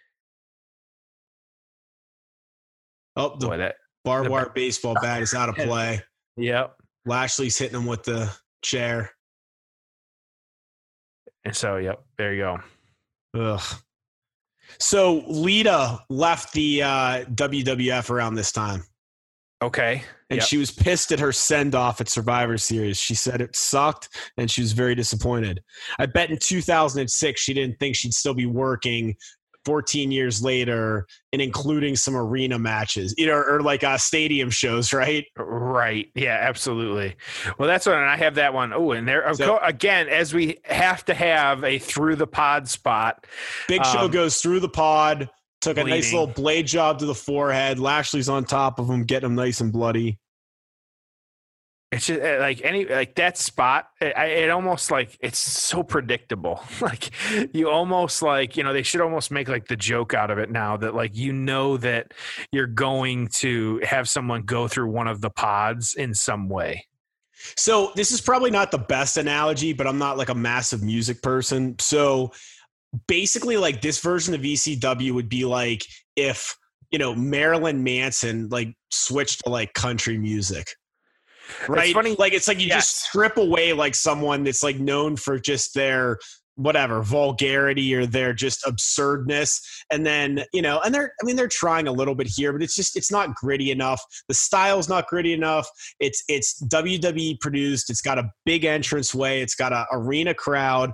Oh, the barbed wire baseball bat is out of play. Yep. Lashley's hitting him with the chair. And so, yep, there you go. Ugh. So Lita left the WWF around this time. Okay. And she was pissed at her send-off at Survivor Series. She said it sucked, and she was very disappointed. I bet in 2006 she didn't think she'd still be working 14 years later, and including some arena matches, or like stadium shows, right? Right. Yeah, absolutely. Well, that's what, and I have that one. Oh, and there, again, as we have to have a through the pod spot. Big Show goes through the pod, took bleeding. A nice little blade job to the forehead. Lashley's on top of him, getting him nice and bloody. It's just like that spot. It almost like it's so predictable. Like you almost like, they should almost make like the joke out of it now that like, that you're going to have someone go through one of the pods in some way. So this is probably not the best analogy, but I'm not like a massive music person. So basically like this version of ECW would be like if, Marilyn Manson like switched to like country music. Right. It's funny. Like, it's like you just strip away like someone that's like known for just their whatever vulgarity or their just absurdness. And then, and they're trying a little bit here, but it's not gritty enough. The style's not gritty enough. It's WWE produced. It's got a big entranceway. It's got an arena crowd.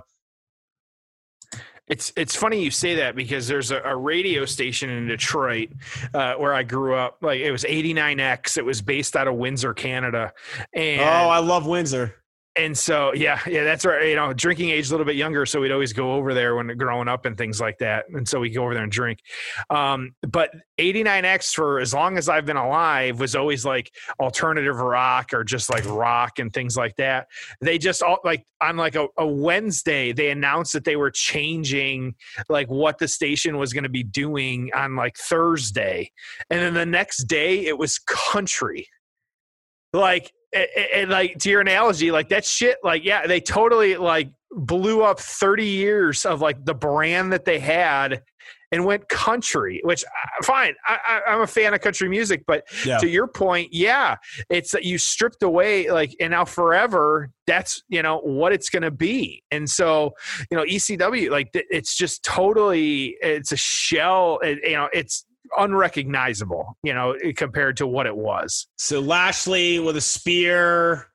It's funny you say that because there's a radio station in Detroit where I grew up. Like it was 89X. It was based out of Windsor, Canada. And I love Windsor. And so, yeah, that's right. You know, drinking age a little bit younger. So we'd always go over there when growing up and things like that. And so we go over there and drink. But 89X, for as long as I've been alive, was always like alternative rock or just like rock and things like that. They just all like on like a Wednesday, they announced that they were changing like what the station was going to be doing on like Thursday. And then the next day it was country. Like, and like to your analogy, like that shit, like, yeah, they totally like blew up 30 years of like the brand that they had and went country, which fine. I'm a fan of country music, but to your point, yeah, it's that you stripped away like, and now forever, that's, you know, what it's going to be. And so, you know, ECW, like it's just totally, it's a shell, you know, it's unrecognizable, you know, compared to what it was. So Lashley with a spear.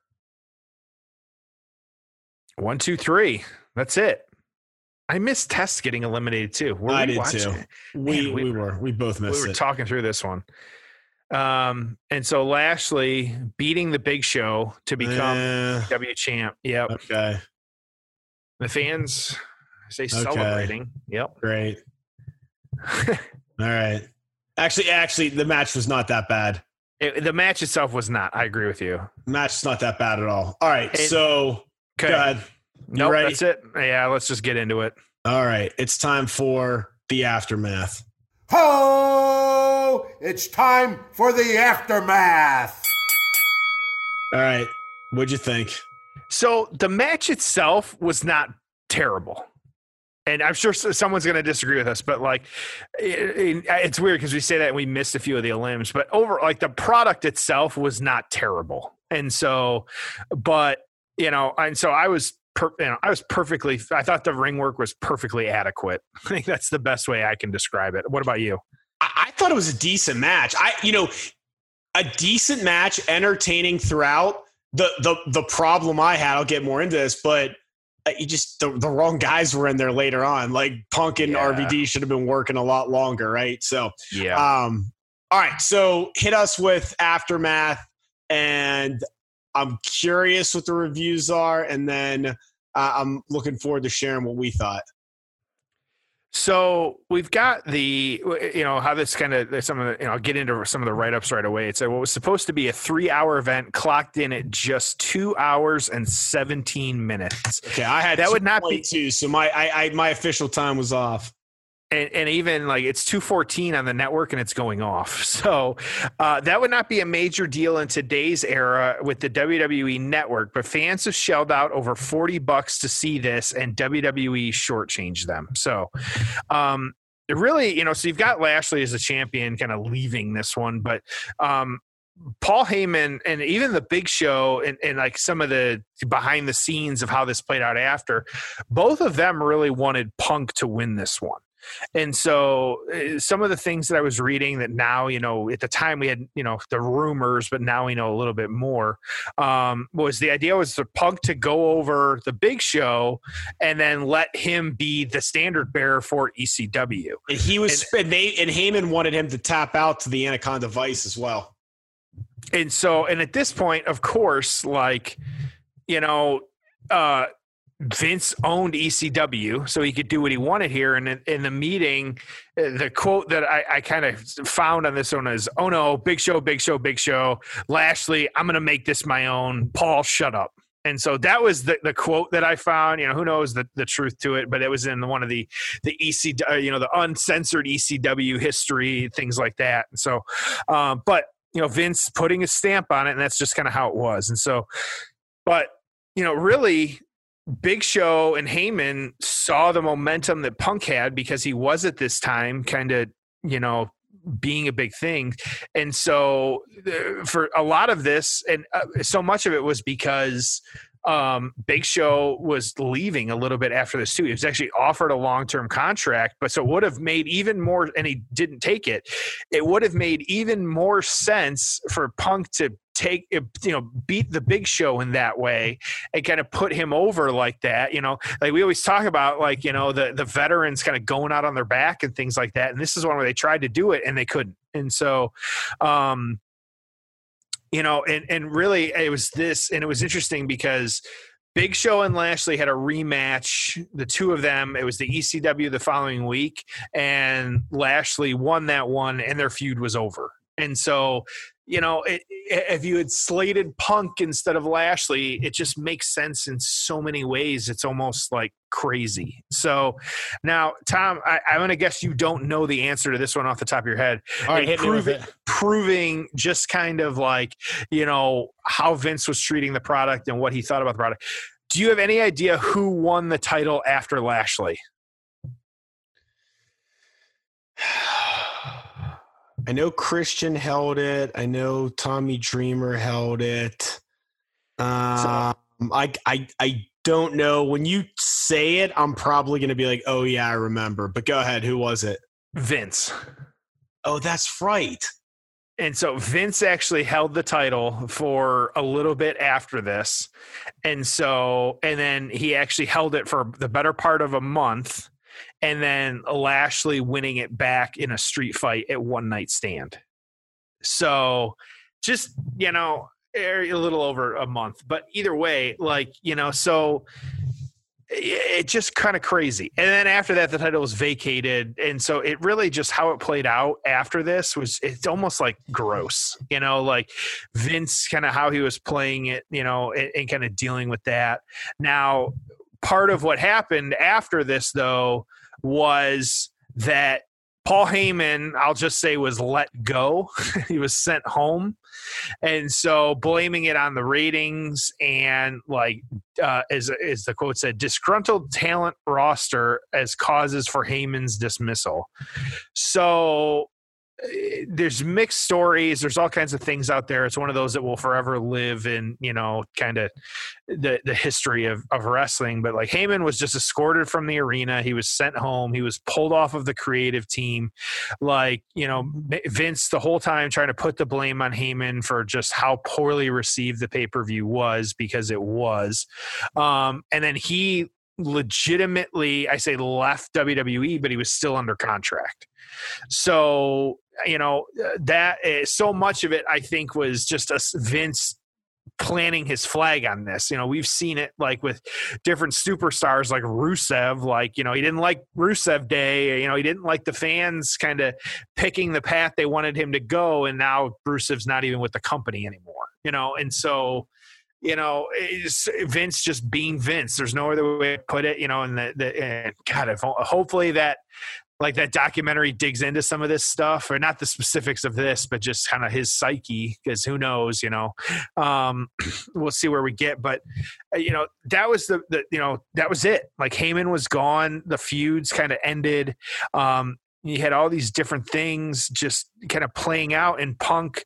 1, 2, 3. That's it. I missed Test getting eliminated too. I did too. We both missed it. We were talking through this one. And so Lashley beating the Big Show to become W champ. Yep. Okay. The fans say celebrating. Yep. Great. All right. Actually, the match was not that bad. The match itself was not. I agree with you. The match is not that bad at all. All right, so go ahead. Nope, that's it. Yeah, let's just get into it. All right, it's time for the aftermath. Ho! It's time for the aftermath. All right, what'd you think? So the match itself was not terrible. And I'm sure someone's going to disagree with us, but like, it's weird because we say that and we missed a few of the elims, but over like the product itself was not terrible. And so, but you know, and so I was perfectly, I thought the ring work was perfectly adequate. I think that's the best way I can describe it. What about you? I thought it was a decent match. A decent match, entertaining throughout. The problem I had, I'll get more into this, but you just the wrong guys were in there later on. Like Punk and RVD should have been working a lot longer, right? So all right. So hit us with aftermath, and I'm curious what the reviews are, and then I'm looking forward to sharing what we thought. So we've got the, you know, how this kind of, some of the, you know, I'll get into some of the write-ups right away. It's what was supposed to be a 3-hour event clocked in at just 2 hours and 17 minutes. Okay. I had that would not be two. So my official time was off. And even like it's 2:14 on the network and it's going off. So that would not be a major deal in today's era with the WWE network, but fans have shelled out over $40 to see this, and WWE shortchanged them. So really, you know, so you've got Lashley as a champion kind of leaving this one, but Paul Heyman and even the Big Show and like some of the behind the scenes of how this played out after, both of them really wanted Punk to win this one. And so some of the things that I was reading that now, you know, at the time we had, you know, the rumors, but now we know a little bit more, was the idea was for Punk to go over the Big Show and then let him be the standard bearer for ECW. And he was, and Heyman wanted him to tap out to the Anaconda Vice as well. And so, and at this point, of course, like, you know, Vince owned ECW, so he could do what he wanted here. And in the meeting, the quote that I kind of found on this one is, "Oh no, Big Show, Big Show, Big Show. Lashley, I'm going to make this my own. Paul, shut up." And so that was the quote that I found. You know, who knows the truth to it, but it was in one of the ECW, you know, the uncensored ECW history, things like that. And so, but you know, Vince putting his stamp on it, and that's just kind of how it was. And so, but you know, really, Big Show and Heyman saw the momentum that Punk had because he was at this time kind of, you know, being a big thing. And so for a lot of this, and so much of it was because Big Show was leaving a little bit after this too. He was actually offered a long-term contract, but so it would have made even more, and he didn't take it. It would have made even more sense for Punk to take, you know, beat the Big Show in that way and kind of put him over like that. You know, like we always talk about, like, you know, the veterans kind of going out on their back and things like that. And this is one where they tried to do it and they couldn't. And so, you know, and really it was this, and it was interesting because Big Show and Lashley had a rematch, the two of them. It was the ECW the following week, and Lashley won that one, and their feud was over. And so, if you had slated Punk instead of Lashley, it just makes sense in so many ways. It's almost like crazy. So now, Tom, I'm going to guess you don't know the answer to this one off the top of your head. All right, proving just kind of like, how Vince was treating the product and what he thought about the product. Do you have any idea who won the title after Lashley? I know Christian held it. I know Tommy Dreamer held it. I don't know. When you say it, I'm probably going to be like, oh, yeah, I remember. But go ahead. Who was it? Vince. Oh, that's right. And so Vince actually held the title for a little bit after this. And then he actually held it for the better part of a month. And then Lashley winning it back in a street fight at One Night Stand. So just, a little over a month. But either way, so it's just kind of crazy. And then after that, the title was vacated. And so it really just how it played out after this it's almost like gross, like Vince kind of how he was playing it, and kind of dealing with that. Now, part of what happened after this, though, was that Paul Heyman, I'll just say, was let go. He was sent home. And so blaming it on the ratings and as the quote said, disgruntled talent roster as causes for Heyman's dismissal. So there's mixed stories. There's all kinds of things out there. It's one of those that will forever live in, kind of the history of wrestling. But Heyman was just escorted from the arena. He was sent home. He was pulled off of the creative team. Vince the whole time trying to put the blame on Heyman for just how poorly received the pay-per-view was, because it was. And then he legitimately, I say, left WWE, but he was still under contract. So, that so much of it, I think, was just Vince planting his flag on this. We've seen it with different superstars like Rusev, he didn't like Rusev Day, he didn't like the fans kind of picking the path they wanted him to go. And now Rusev's not even with the company anymore, and so, it's Vince just being Vince. There's no other way to put it, and God, hopefully that that documentary digs into some of this stuff, or not the specifics of this, but just kind of his psyche, because who knows, we'll see where we get. But, that was that was it. Heyman was gone. The feuds kind of ended. You had all these different things just kind of playing out, and Punk,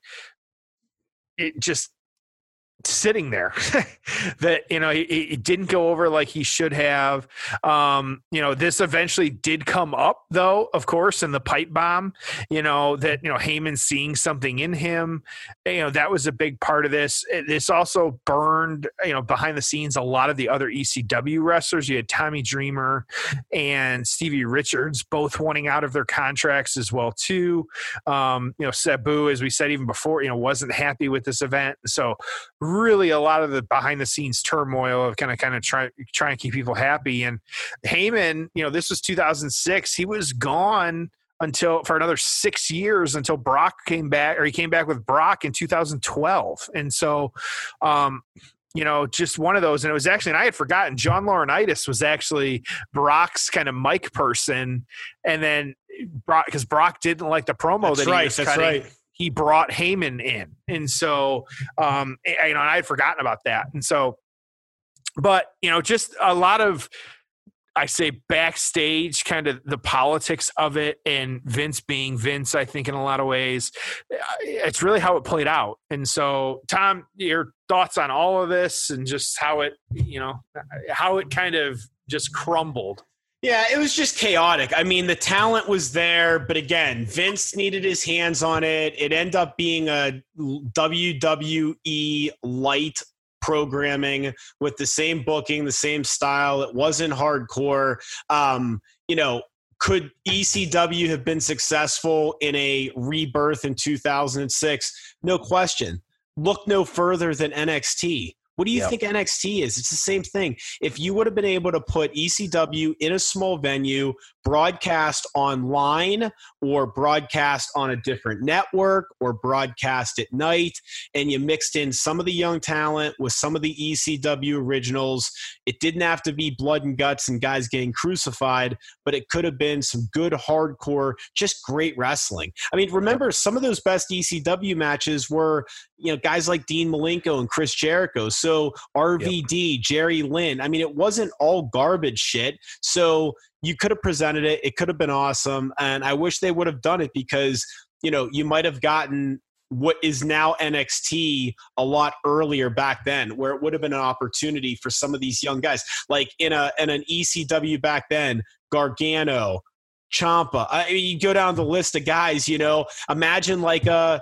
it just sitting there that, he didn't go over like he should have. This eventually did come up, though, of course, in the pipe bomb, that, Heyman seeing something in him, that was a big part of this. This also burned, behind the scenes, a lot of the other ECW wrestlers. You had Tommy Dreamer and Stevie Richards both wanting out of their contracts as well, too. Sabu, as we said even before, wasn't happy with this event. So really a lot of the behind the scenes turmoil of kind of trying to keep people happy. And Heyman, this was 2006. He was gone for another 6 years until Brock came back, or he came back with Brock in 2012. And so, just one of those. And it was actually, and I had forgotten, John Laurinaitis was actually Brock's kind of mic person. And then because Brock didn't like the promo he was cutting. Right. He brought Heyman in. And so, I had forgotten about that. And so, but, just a lot of, I say, backstage kind of the politics of it, and Vince being Vince, I think in a lot of ways, it's really how it played out. And so, Tom, your thoughts on all of this and just how it, how it kind of just crumbled. Yeah, it was just chaotic. I mean, the talent was there, but again, Vince needed his hands on it. It ended up being a WWE light programming with the same booking, the same style. It wasn't hardcore. Could ECW have been successful in a rebirth in 2006? No question. Look no further than NXT. What do you think NXT is? It's the same thing. If you would have been able to put ECW in a small venue, broadcast online or broadcast on a different network or broadcast at night, and you mixed in some of the young talent with some of the ECW originals, it didn't have to be blood and guts and guys getting crucified, but it could have been some good hardcore, just great wrestling. I mean, remember some of those best ECW matches were, guys like Dean Malenko and Chris Jericho. So RVD, Jerry Lynn. I mean, it wasn't all garbage shit. So you could have presented it. It could have been awesome. And I wish they would have done it because, you might have gotten what is now NXT a lot earlier back then, where it would have been an opportunity for some of these young guys. Like in an ECW back then, Gargano, Ciampa. I mean, you go down the list of guys, imagine like a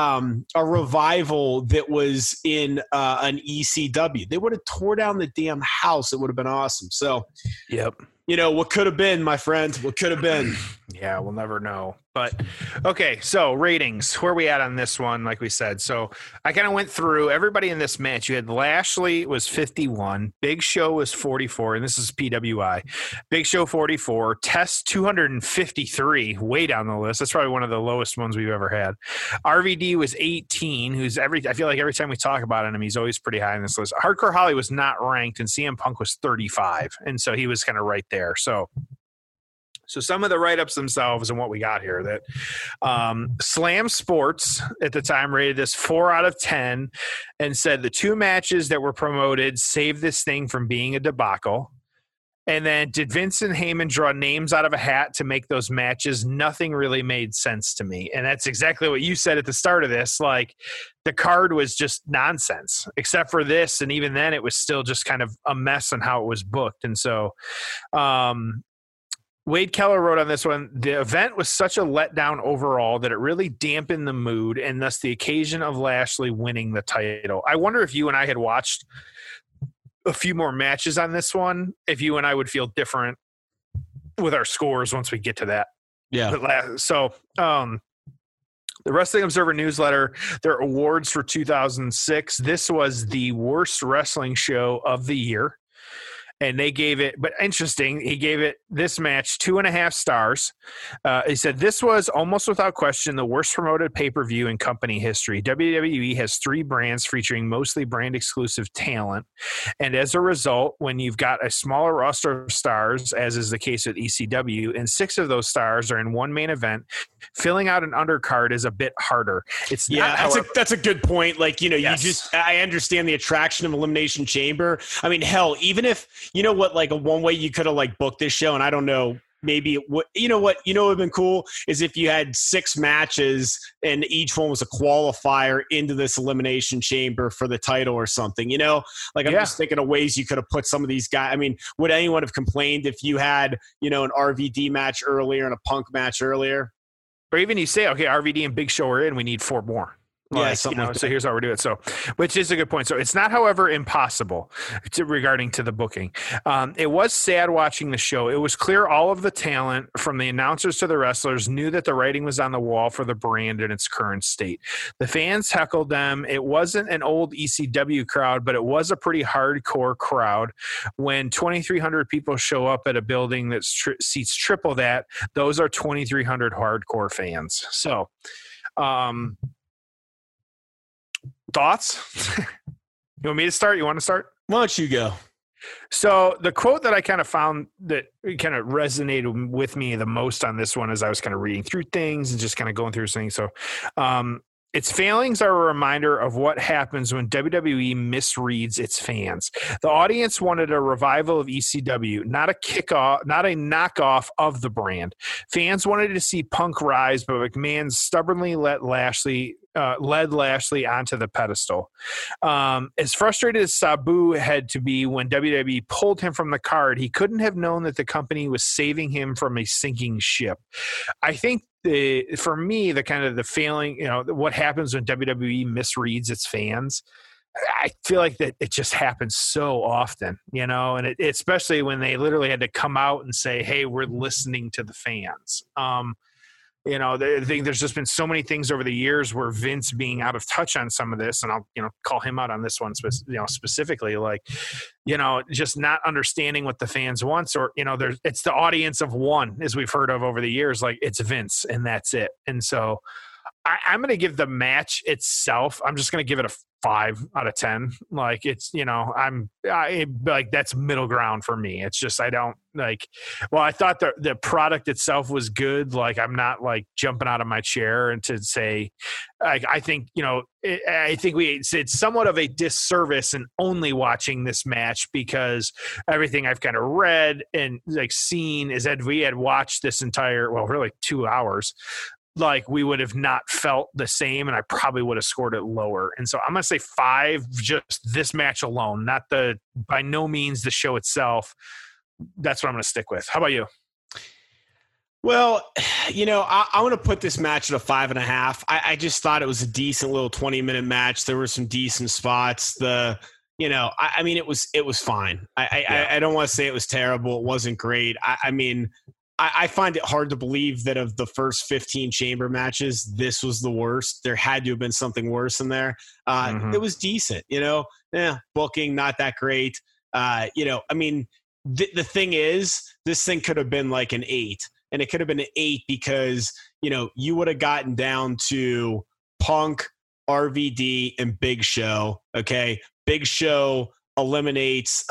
Revival that was in an ECW. They would have tore down the damn house. It would have been awesome. So, what could have been, my friend? What could have been? Yeah, we'll never know. But okay, so ratings. Where are we at on this one? Like we said, so I kind of went through everybody in this match. You had Lashley was 51, Big Show was 44, and this is PWI. Big Show 44, Test 253, way down the list. That's probably one of the lowest ones we've ever had. RVD was 18, I feel like every time we talk about him, he's always pretty high on this list. Hardcore Holly was not ranked, and CM Punk was 35, and so he was kind of right there. So some of the write-ups themselves and what we got here, that Slam Sports at the time rated this 4 out of 10 and said the 2 matches that were promoted saved this thing from being a debacle. And then did Vincent Heyman draw names out of a hat to make those matches? Nothing really made sense to me. And that's exactly what you said at the start of this. Like, the card was just nonsense, except for this. And even then, it was still just kind of a mess on how it was booked. And so Wade Keller wrote on this one, the event was such a letdown overall that it really dampened the mood and thus the occasion of Lashley winning the title. I wonder if you and I had watched a few more matches on this one, if you and I would feel different with our scores once we get to that. Yeah. So, the Wrestling Observer newsletter, their awards for 2006, this was the worst wrestling show of the year. And they gave it, but interesting, he gave it, this match, 2.5 stars. He said, this was almost without question the worst promoted pay-per-view in company history. WWE has 3 brands featuring mostly brand-exclusive talent. And as a result, when you've got a smaller roster of stars, as is the case with ECW, and 6 of those stars are in one main event, filling out an undercard is a bit harder. It's that's a good point. Like, I understand the attraction of Elimination Chamber. I mean, hell, even if, like a one way you could have like booked this show, and I don't know, maybe what would have been cool is if you had 6 matches and each one was a qualifier into this Elimination Chamber for the title or something, like I'm just thinking of ways you could have put some of these guys. I mean, would anyone have complained if you had, an RVD match earlier and a Punk match earlier? Or even you say, okay, RVD and Big Show are in, we need 4 more. Something like so here's how we're doing it. So, which is a good point. So it's not, however, impossible regarding to the booking. It was sad watching the show. It was clear all of the talent, from the announcers to the wrestlers, knew that the writing was on the wall for the brand in its current state. The fans heckled them. It wasn't an old ECW crowd, but it was a pretty hardcore crowd. When 2,300 people show up at a building that seats triple that, those are 2,300 hardcore fans. So, thoughts? You want me to start? You want to start? Why don't you go? So the quote that I kind of found that kind of resonated with me the most on this one as I was kind of reading through things and just kind of going through things. So its failings are a reminder of what happens when WWE misreads its fans. The audience wanted a revival of ECW, not a kickoff, not a knockoff of the brand. Fans wanted to see Punk rise, but McMahon stubbornly led Lashley onto the pedestal. As frustrated as Sabu had to be when WWE pulled him from the card, he couldn't have known that the company was saving him from a sinking ship. I think for me, the kind of the failing, what happens when WWE misreads its fans, I feel like that it just happens so often, and it, especially when they literally had to come out and say, hey, we're listening to the fans. I think there's just been so many things over the years where Vince being out of touch on some of this, and I'll, call him out on this one, specifically, like, just not understanding what the fans want, or, it's the audience of one, as we've heard of over the years, like it's Vince and that's it. And so I'm going to give the match itself, I'm just going to give it a 5 out of 10. Like it's, that's middle ground for me. It's just, I don't like, I thought the product itself was good. Like, I'm not like jumping out of my chair and to say, I think, I think it's somewhat of a disservice in only watching this match, because everything I've kind of read and like seen is that we had watched this entire, really 2 hours, like we would have not felt the same, and I probably would have scored it lower. And so I'm going to say 5, just this match alone, not by no means the show itself. That's what I'm going to stick with. How about you? Well, I want to put this match at a 5.5. I just thought it was a decent little 20-minute match. There were some decent spots. It was fine. I don't want to say it was terrible. It wasn't great. I find it hard to believe that of the first 15 chamber matches, this was the worst. There had to have been something worse in there. It was decent, booking, not that great. The thing is, this thing could have been like an 8, and it could have been an 8 because, you would have gotten down to Punk, RVD, and Big Show. Okay. Big Show eliminates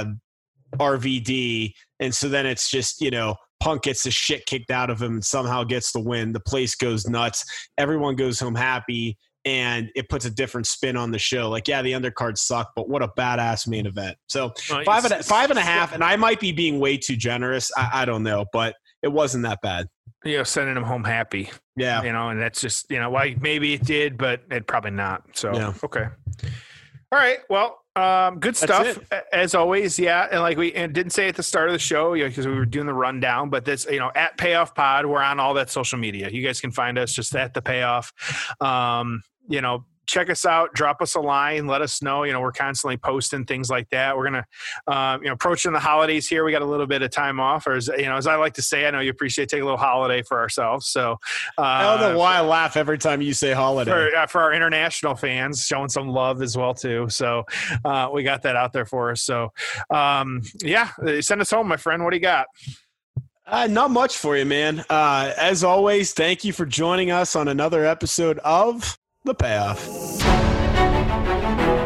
RVD. And so then it's just, Punk gets the shit kicked out of him and somehow gets the win. The place goes nuts. Everyone goes home happy, and it puts a different spin on the show. Like, yeah, the undercard sucked, but what a badass main event. So 5.5, and I might be being way too generous. I don't know, but it wasn't that bad. Sending him home happy. Yeah. And that's just, maybe it did, but it probably not. So, yeah. Okay. All right. Well, good stuff as always. Yeah. And like we didn't say at the start of the show, because we were doing the rundown, but this, at Payoff Pod, we're on all that social media. You guys can find us just at the Payoff. Check us out, drop us a line, let us know. We're constantly posting things like that. We're going to, approaching the holidays here. We got a little bit of time off, or as I like to say, I know you appreciate taking a little holiday for ourselves. So I don't know why I laugh every time you say holiday. For our international fans, showing some love as well too. So we got that out there for us. So send us home, my friend. What do you got? Not much for you, man. As always, thank you for joining us on another episode of The Payoff.